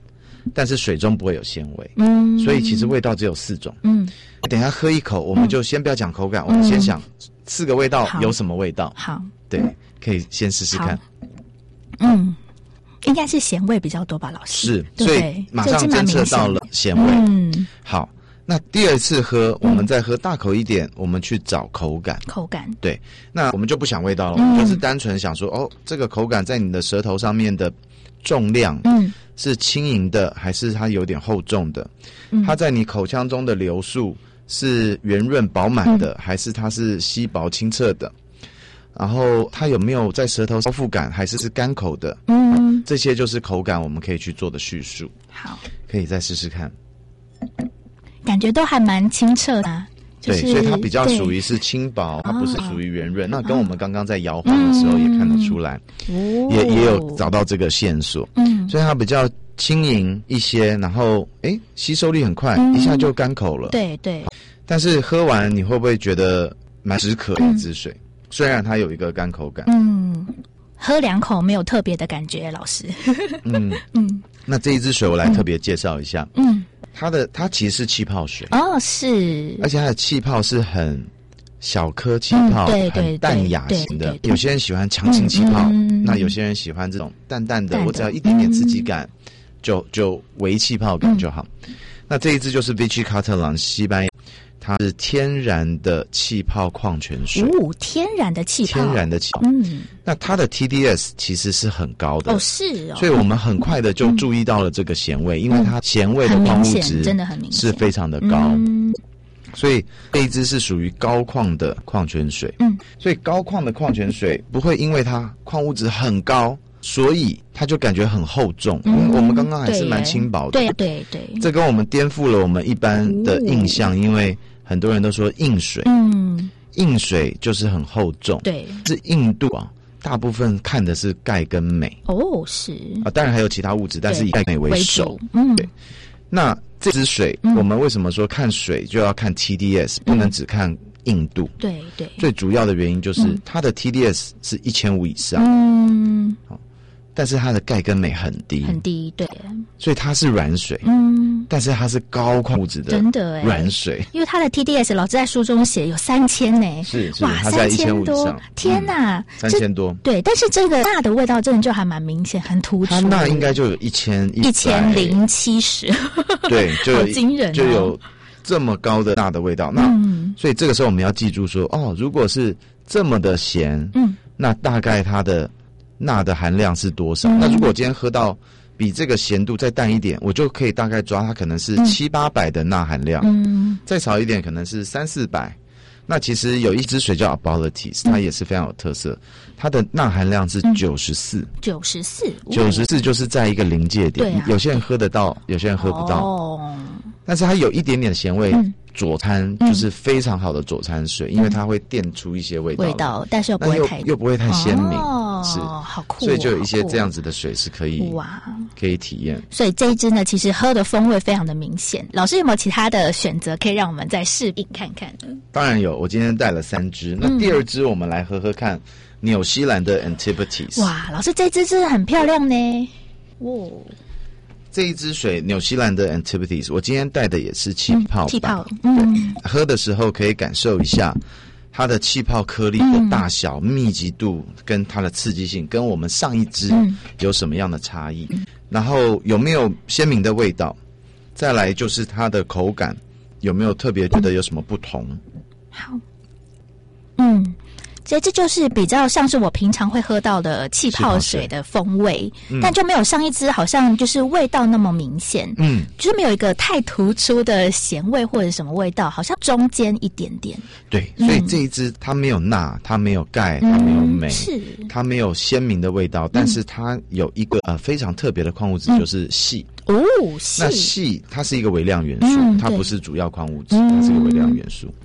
S6: 但是水中不会有纤维，
S3: 嗯，
S6: 所以其实味道只有四种。
S3: 嗯，
S6: 等一下喝一口，我们就先不要讲口感，嗯、我们先想四个味道有什么味道。
S3: 好，
S6: 对，可以先试试看。
S3: 嗯，应该是咸味比较多吧，老师？
S6: 是，所以马上侦测到了咸味。
S3: 嗯，
S6: 好。那第二次喝，我们再喝大口一点，嗯、我们去找口感。
S3: 口感
S6: 对，那我们就不想味道了，嗯、我们就是单纯想说，哦，这个口感在你的舌头上面的重量，嗯，是轻盈的，还是它有点厚重的？嗯、它在你口腔中的流速是圆润饱满的，嗯、还是它是稀薄清澈的？然后它有没有在舌头包覆感，还是是干口的？嗯，这些就是口感，我们可以去做的叙述。
S3: 好，
S6: 可以再试试看。
S3: 感觉都还蛮清澈的、啊就是，
S6: 对，所以它比较属于是轻薄，它不是属于圆润。哦、那跟我们刚刚在摇晃的时候也看得出来，嗯、也也有找到这个线索。嗯，所以它比较轻盈一些，然后诶吸收力很快，嗯、一下就干口了。
S3: 对对。
S6: 但是喝完你会不会觉得蛮止渴的一支水？嗯、虽然它有一个干口感。
S3: 嗯，喝两口没有特别的感觉，老师。
S6: 嗯嗯。那这一支水我来特别介绍一下。嗯。它的它其实是气泡水
S3: 哦，是，
S6: 而且它的气泡是很小颗气泡，嗯、对对很淡雅型的。对对对对，有些人喜欢强劲气泡，嗯、那有些人喜欢这种淡淡的，淡的我只要一点点刺激感，嗯、就就微气泡感就好。嗯、那这一支就是 Vichy Catalan 西班牙，它是天然的气泡矿泉水。
S3: 哦，天然的气泡，
S6: 天然的气泡。嗯，那它的 T D S 其实是很高的。
S3: 哦，是哦。
S6: 所以我们很快的就注意到了这个咸味，嗯、因为它咸味的矿物质
S3: 真的很明显，
S6: 是非常的高。嗯，所以这一支是属于高矿的矿泉水。嗯，所以高矿的矿泉水不会因为它矿物质很高，所以它就感觉很厚重。嗯，我们刚刚还是蛮轻薄的。
S3: 对对对，
S6: 这跟我们颠覆了我们一般的印象，哦、因为很多人都说硬水，嗯，硬水就是很厚重，
S3: 对，
S6: 是硬度啊，大部分看的是钙跟镁。
S3: 哦，是
S6: 啊，当然还有其他物质，但是以钙镁为首。
S3: 嗯，
S6: 对。那这支水，嗯、我们为什么说看水就要看 T D S，、嗯、不能只看硬度？
S3: 对对。
S6: 最主要的原因就是它的 T D S 是一千五以上。
S3: 嗯。好。
S6: 但是它的钙跟镁很低，
S3: 很低，对，
S6: 所以它是软水，嗯，但是它是高矿物质的，
S3: 真的
S6: 软水，
S3: 因为它的 T D S 老师在书中写有三千呢，
S6: 是，是
S3: 哇，
S6: 它在一千五以上，
S3: 天哪，
S6: 三千多，
S3: 对，但是这个钠的味道真的就还蛮明显，很突出，
S6: 它钠应该就有一千
S3: 一千零七十，
S6: 对，就有
S3: 好惊人、哦，
S6: 就有这么高的钠的味道，那、嗯、所以这个时候我们要记住说，哦，如果是这么的咸，嗯，那大概它的钠的含量是多少？嗯、那如果我今天喝到比这个咸度再淡一点，我就可以大概抓它可能是七八百的钠含量，嗯，再少一点可能是三四百。那其实有一支水叫 Abilities，、嗯、它也是非常有特色，它的钠含量是九十四，
S3: 九十四，
S6: 九十四就是在一个临界点，
S3: 啊、
S6: 有些人喝得到，有些人喝不到。
S3: 哦，
S6: 但是它有一点点咸味。嗯佐餐就是非常好的佐餐水，嗯、因为它会垫出一些味道，
S3: 味道，但是又不会太
S6: 又又不会太鲜明，
S3: 哦、
S6: 是
S3: 好酷、哦，
S6: 所以就有一些这样子的水是可以
S3: 哇，
S6: 可以体验。
S3: 所以这一支呢，其实喝的风味非常的明显。老师有没有其他的选择可以让我们再试饮看看呢？
S6: 当然有，我今天带了三支，那第二支我们来喝喝看，纽西兰的 Antipodes。
S3: 哇，老师这支真的很漂亮呢，哇。
S6: 这一支水，纽西兰的 Antipodes， 我今天带的也是气泡版、嗯、
S3: 气泡，嗯，
S6: 喝的时候可以感受一下它的气泡颗粒的大小、嗯、密集度跟它的刺激性，跟我们上一支有什么样的差异？嗯、然后有没有鲜明的味道？再来就是它的口感有没有特别觉得有什么不同？
S3: 好，嗯。所以这就是比较像是我平常会喝到的气泡水的风味，嗯、但就没有上一支好像就是味道那么明显，嗯，就是没有一个太突出的咸味或者什么味道，好像中间一点点。
S6: 对，所以这一支它没有钠，它没有钙，它没有镁，
S3: 是
S6: 它没有鲜明的味道，但是它有一个呃非常特别的矿物质，嗯、就是硒。
S3: 哦，硒。
S6: 那硒它是一个微量元素，嗯、它不是主要矿物质，它是一个微量元素。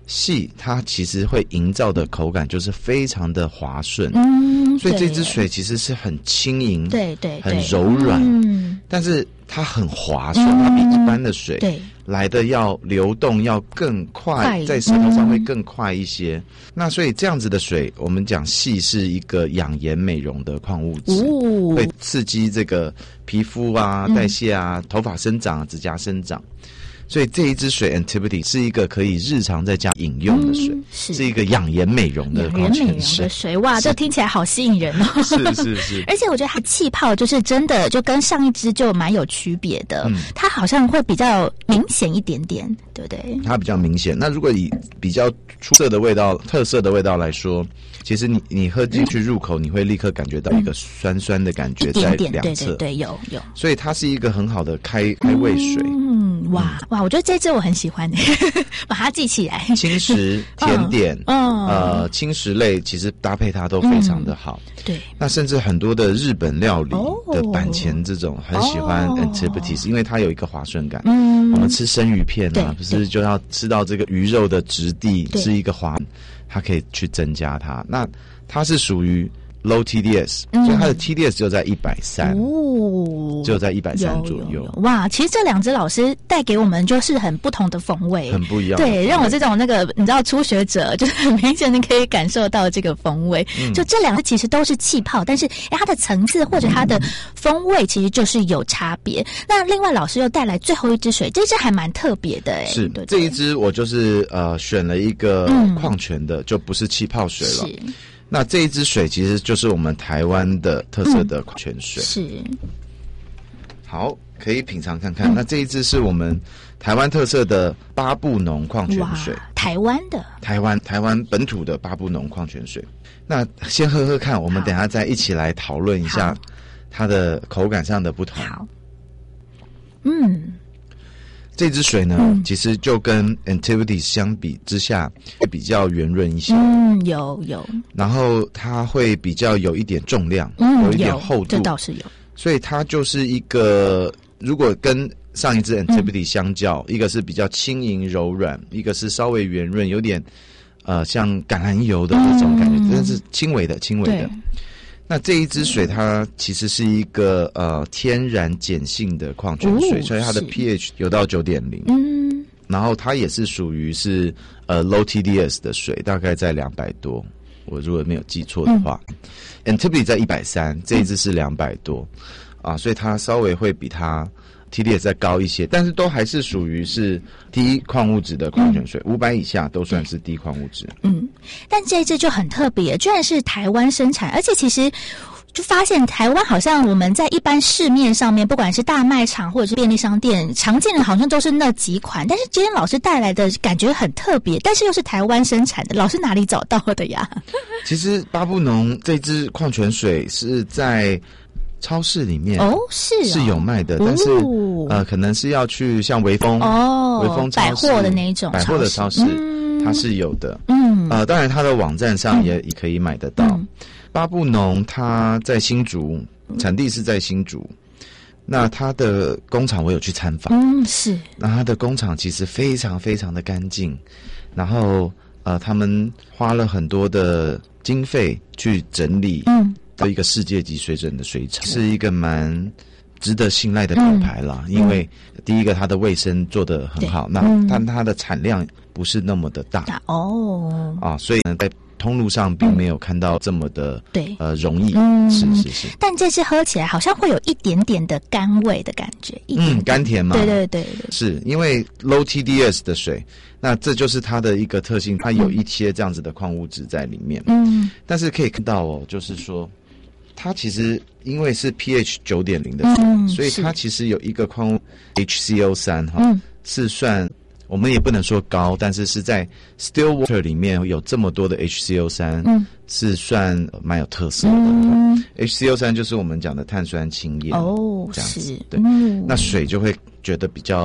S6: 细它其实会营造的口感就是非常的滑顺，嗯，所以这支水其实是很轻盈，
S3: 对对，
S6: 很柔软，嗯，但是它很滑顺，它比一般的水对来的要流动要更快，在舌头上会更快一些。嗯、那所以这样子的水，我们讲细是一个养颜美容的矿物质，哦、会刺激这个皮肤啊、代谢啊、嗯、头发生长、指甲生长。所以这一支水 Antipodes 是一个可以日常在家饮用的水，嗯、是, 是一个养颜美容的矿泉水。
S3: 水哇，这听起来好吸引人哦！
S6: 是是是，
S3: 而且我觉得它气泡就是真的就跟上一支就蛮有区别的，嗯、它好像会比较明显一点点，对不对？
S6: 它比较明显。那如果以比较出色的味道、特色的味道来说，其实你你喝进去入口，你会立刻感觉到一个酸酸的感觉在两侧，
S3: 点点对对对，有有。
S6: 所以它是一个很好的开开胃水。
S3: 嗯，哇哇，我觉得这支我很喜欢，把它记起来。
S6: 轻食、甜点，嗯，呃，轻食类其实搭配它都非常的好。
S3: 嗯、对，
S6: 那甚至很多的日本料理的板前这种很喜欢 Antipodes，、哦、因为它有一个滑顺感。嗯，我们吃生鱼片啊，不是就要吃到这个鱼肉的质地是一个滑，它可以去增加它。那它是属于low T D S，、嗯、所以它的 T D S 就在一百三十，哦，就在一百三十左右。
S3: 有有有哇，其实这两支老师带给我们就是很不同的风味，
S6: 很不一样。
S3: 对，让我这种那个你知道初学者，就是很明显的可以感受到这个风味。嗯、就这两个其实都是气泡，但是哎，它的层次或者它的风味其实就是有差别。嗯、那另外老师又带来最后一支水，这支还蛮特别的哎。
S6: 是，
S3: 对对，
S6: 这一支我就是呃选了一个矿泉的，嗯、就不是气泡水了。是。那这一支水其实就是我们台湾的特色的矿泉水，嗯、是。好，可以品尝看看。嗯、那这一支是我们台湾特色的巴布农矿泉水，
S3: 台湾的，
S6: 台湾台湾本土的巴布农矿泉水。那先喝喝看，我们等一下再一起来讨论一下它的口感上的不同。好，
S3: 嗯。
S6: 这支水呢，嗯、其实就跟 Antipodes 相比之下，会比较圆润一些。
S3: 嗯，有有。
S6: 然后它会比较有一点重量，嗯、有一点厚度，
S3: 这倒是有。
S6: 所以它就是一个，如果跟上一支 Antipodes 相较，嗯、一个是比较轻盈柔软，一个是稍微圆润，有点呃像橄榄油的那种感觉，嗯、但是轻微的、轻微的。那这一支水它其实是一个呃天然碱性的矿泉水，哦、所以它的 pH 有到 九点零， 嗯，然后它也是属于是呃 low T D S 的水，大概在两百多，我如果没有记错的话，嗯、Antipodes 在一百三十，这一支是两百多，啊，所以它稍微会比它T D S 再高一些，但是都还是属于是低矿物质的矿泉水，五百、嗯、以下都算是低矿物质。
S3: 嗯，但这一支就很特别，居然是台湾生产，而且其实就发现台湾好像我们在一般市面上面，不管是大卖场或者是便利商店，常见的好像都是那几款，但是今天老师带来的感觉很特别，但是又是台湾生产的，老师哪里找到的呀？
S6: 其实巴布农这支矿泉水是在超市里面
S3: 哦，是哦
S6: 是有卖的，但是、哦、呃，可能是要去像微风哦，微风
S3: 百货的那一种
S6: 百货的超市，嗯、它是有的。嗯，呃，当然它的网站上也、嗯、也可以买得到。嗯、巴布农它在新竹，产地是在新竹。那它的工厂我有去参访，
S3: 嗯，是。
S6: 那它的工厂其实非常非常的干净，然后呃，他们花了很多的经费去整理，嗯。到一个世界级水准的水厂，是一个蛮值得信赖的品牌啦。嗯、因为第一个它的卫生做得很好，那但它的产量不是那么的大哦啊，所以呢在通路上并没有看到这么的对呃容易，嗯、是是是。
S3: 但这次喝起来好像会有一点点的甘味的感觉，一点点
S6: 嗯甘甜嘛，
S3: 对对对对，
S6: 是因为 low T D S 的水。那这就是它的一个特性，它有一些这样子的矿物质在里面。嗯，但是可以看到哦，就是说，它其实因为是 pH 九点零的水，嗯、所以它其实有一个矿物 H C O 三哈，嗯、是算我们也不能说高，但是是在 still water 里面有这么多的 H C O 三，嗯、是算蛮有特色的。嗯、H C O 三就是我们讲的碳酸氢盐哦，这样子。对，嗯、那水就会觉得比较。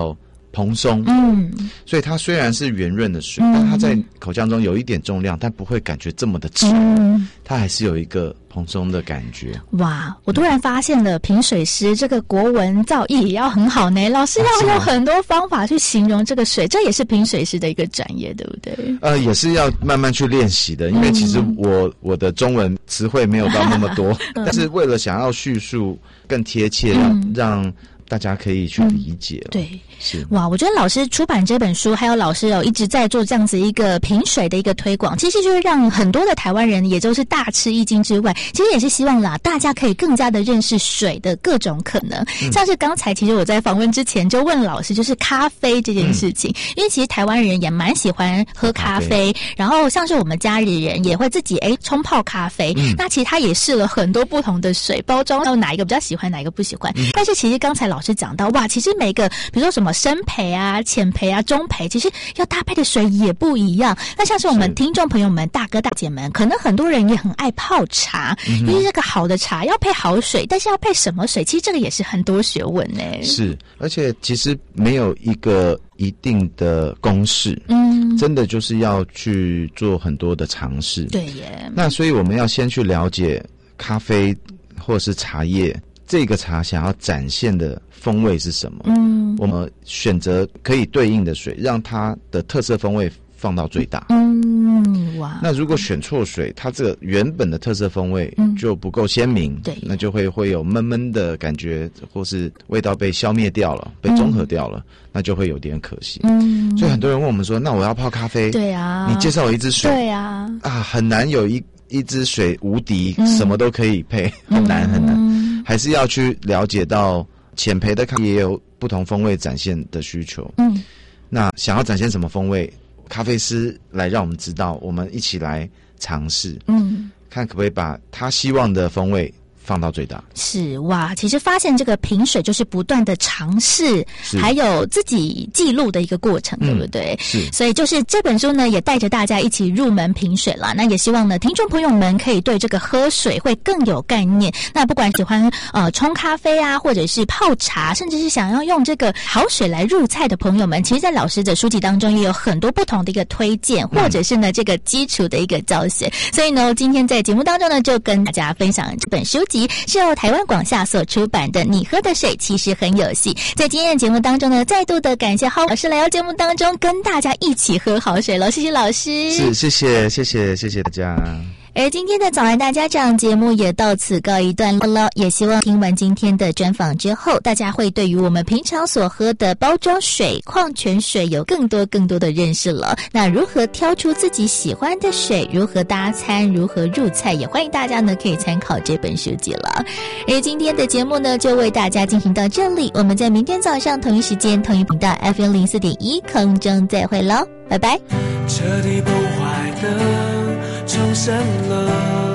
S6: 蓬松，
S3: 嗯，
S6: 所以它虽然是圆润的水，嗯、但它在口腔中有一点重量，但不会感觉这么的沉，嗯、它还是有一个蓬松的感觉。
S3: 哇！我突然发现了，评水师这个国文造诣也要很好呢。老师要用很多方法去形容这个水，这也是评水师的一个专业，对不对？呃，
S6: 也是要慢慢去练习的，因为其实我我的中文词汇没有到那么多，嗯、但是为了想要叙述更贴切，嗯、让大家可以去理解。
S3: 嗯、对。是哇，我觉得老师出版这本书，还有老师有一直在做这样子一个评水的一个推广，其实就是让很多的台湾人，也就是大吃一惊之外，其实也是希望啦，大家可以更加的认识水的各种可能。嗯、像是刚才其实我在访问之前就问老师，就是咖啡这件事情，嗯、因为其实台湾人也蛮喜欢喝咖啡，然后像是我们家里人也会自己哎冲泡咖啡，嗯、那其实他也试了很多不同的水包装，有哪一个比较喜欢，哪一个不喜欢。嗯、但是其实刚才老师讲到，哇，其实每个比如说什么深焙啊、浅焙啊、中焙，其实要搭配的水也不一样。那像是我们听众朋友们、大哥大姐们，可能很多人也很爱泡茶，嗯、因为这个好的茶要配好水，但是要配什么水，其实这个也是很多学问呢。
S6: 是，而且其实没有一个一定的公式，嗯，真的就是要去做很多的尝试。
S3: 对耶。
S6: 那所以我们要先去了解咖啡或是茶叶。这个茶想要展现的风味是什么？嗯，我们选择可以对应的水，让它的特色风味放到最大。嗯，哇！那如果选错水，它这个原本的特色风味就不够鲜明，对、嗯，那就会会有闷闷的感觉，或是味道被消灭掉了，被中和掉了，嗯、那就会有点可惜。嗯，所以很多人问我们说：“那我要泡咖啡，
S3: 对啊，
S6: 你介绍我一支水，
S3: 对啊，
S6: 啊，很难有一一支水无敌，嗯、什么都可以配，很难很难。嗯”还是要去了解到浅焙的咖啡也有不同风味展现的需求。嗯，那想要展现什么风味，咖啡师来让我们知道，我们一起来尝试。嗯，看可不可以把他希望的风味放到最大。
S3: 是哇，其实发现这个评水就是不断的尝试，还有自己记录的一个过程，对不对？
S6: 是，
S3: 所以就是这本书呢，也带着大家一起入门评水啦。那也希望呢，听众朋友们可以对这个喝水会更有概念。那不管喜欢呃冲咖啡啊，或者是泡茶，甚至是想要用这个好水来入菜的朋友们，其实在老师的书籍当中也有很多不同的一个推荐，或者是呢这个基础的一个教学。所以呢，今天在节目当中呢，就跟大家分享这本书籍。是由台湾广厦所出版的《你喝的水其实很有戏》。在今天的节目当中呢，再度的感谢郝老师来到节目当中，跟大家一起喝好水了。谢谢老师。
S6: 是，谢谢，谢谢，谢谢大家。
S3: 而今天的早安大家长节目也到此告一段落了，也希望听完今天的专访之后，大家会对于我们平常所喝的包装水、矿泉水有更多更多的认识了。那如何挑出自己喜欢的水，如何搭餐，如何入菜，也欢迎大家呢可以参考这本书籍了。而今天的节目呢就为大家进行到这里，我们在明天早上同一时间同一频道 F M 零四点一空中再会咯，拜拜。
S1: 彻底崩坏的重生了，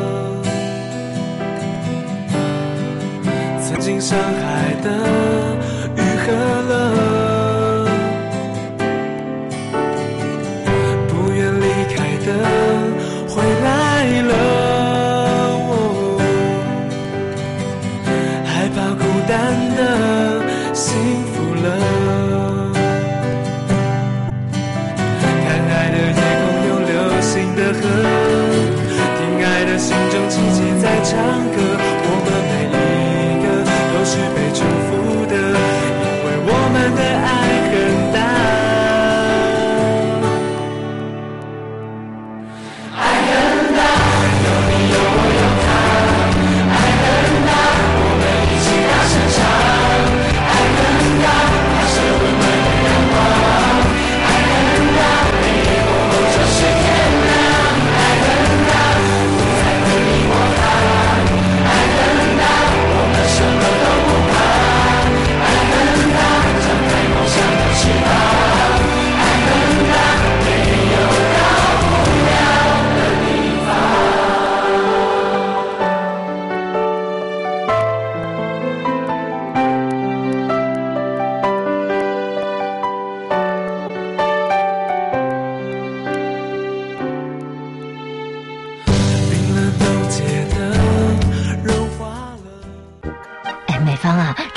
S1: 曾经伤害的愈合了，不愿离开的回来了，哦、害怕孤单的幸福了，看爱的夜空有流星的河，心中奇迹在唱歌，我们每一个都是被祝福的，因为我们的爱很大，爱很大，有你有我有他，爱很大，我们一起大声唱，爱很大，它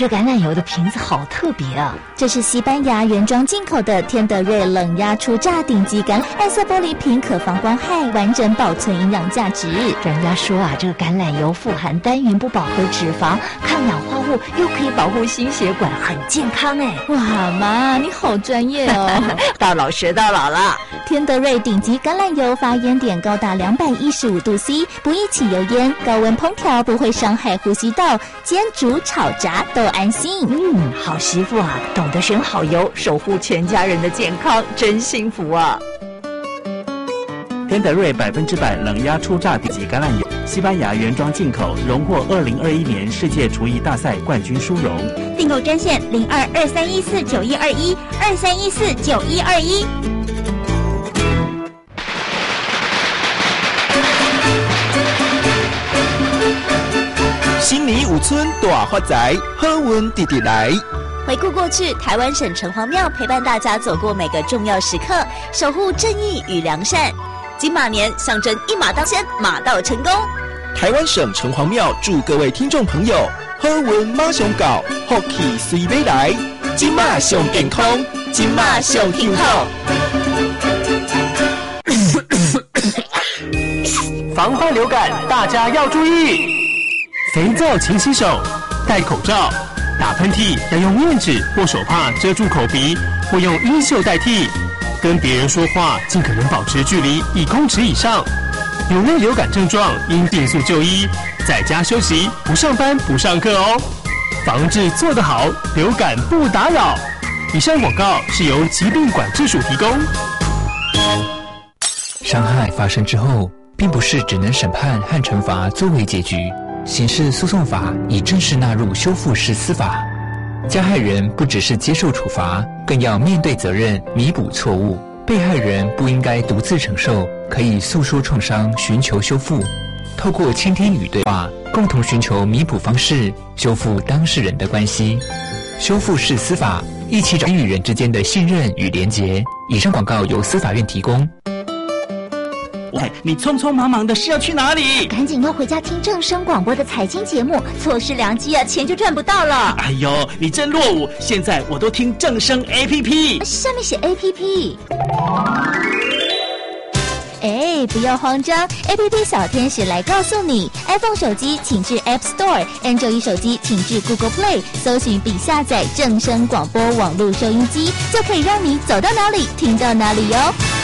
S5: 这橄榄油的瓶子好特别啊！
S3: 这是西班牙原装进口的天德瑞冷压初榨顶级橄榄，暗色玻璃瓶可防光害，完整保存营养价值。
S5: 专家说啊，这个橄榄油富含单元不饱和脂肪，抗氧化物，又可以保护心血管，很健康哎！
S3: 哇妈，你好专业哦！
S5: 到老学到老了。
S3: 天德瑞顶级橄榄油发烟点高达两百一十五度 C， 不易起油烟，高温烹调不会伤害呼吸道，煎煮炒炸都安心。
S5: 嗯，好媳妇啊，懂得选好油，守护全家人的健康，真幸福啊！
S22: 天德瑞百分之百冷压初榨顶级橄榄油，西班牙原装进口，荣获二零二一年世界厨艺大赛冠军殊荣。
S14: 订购专线零二二三一四九一二一二三一四九一二一。
S21: 新年有春大发财，好运直直来。
S23: 回顾过去，台湾省城隍庙陪伴大家走过每个重要时刻，守护正义与良善。金马年象征一马当先，马到成功。
S21: 台湾省城隍庙祝各位听众朋友好运马上到，福气随尾来。金马上健康，金马上幸福。
S9: 防范流感，大家要注意。肥皂勤洗手，戴口罩，打喷嚏要用面纸或手帕遮住口鼻，或用衣袖代替。跟别人说话尽可能保持距离一公尺以上。有内流感症状应尽速就医，在家休息，不上班不上课哦。防治做得好，流感不打扰。以上广告是由疾病管制署提供。
S24: 伤害发生之后，并不是只能审判和惩罚作为结局。刑事诉讼法已正式纳入修复式司法，加害人不只是接受处罚，更要面对责任，弥补错误。被害人不应该独自承受，可以诉说创伤，寻求修复。透过倾听与对话，共同寻求弥补方式，修复当事人的关系。修复式司法，一起找人与人之间的信任与连结。以上广告由司法院提供。
S25: 喂，你匆匆忙忙的是要去哪里？
S14: 赶紧要回家听正声广播的财经节目，错失良机啊，钱就赚不到了。
S25: 哎呦，你真落伍！现在我都听正声 A P P，
S14: 下面写 A P P。
S3: 哎，不要慌张 ，A P P 小天使来告诉你 ，iPhone 手机请至 App Store，Android 手机请至 Google Play， 搜寻并下载正声广播网络收音机，就可以让你走到哪里听到哪里哟。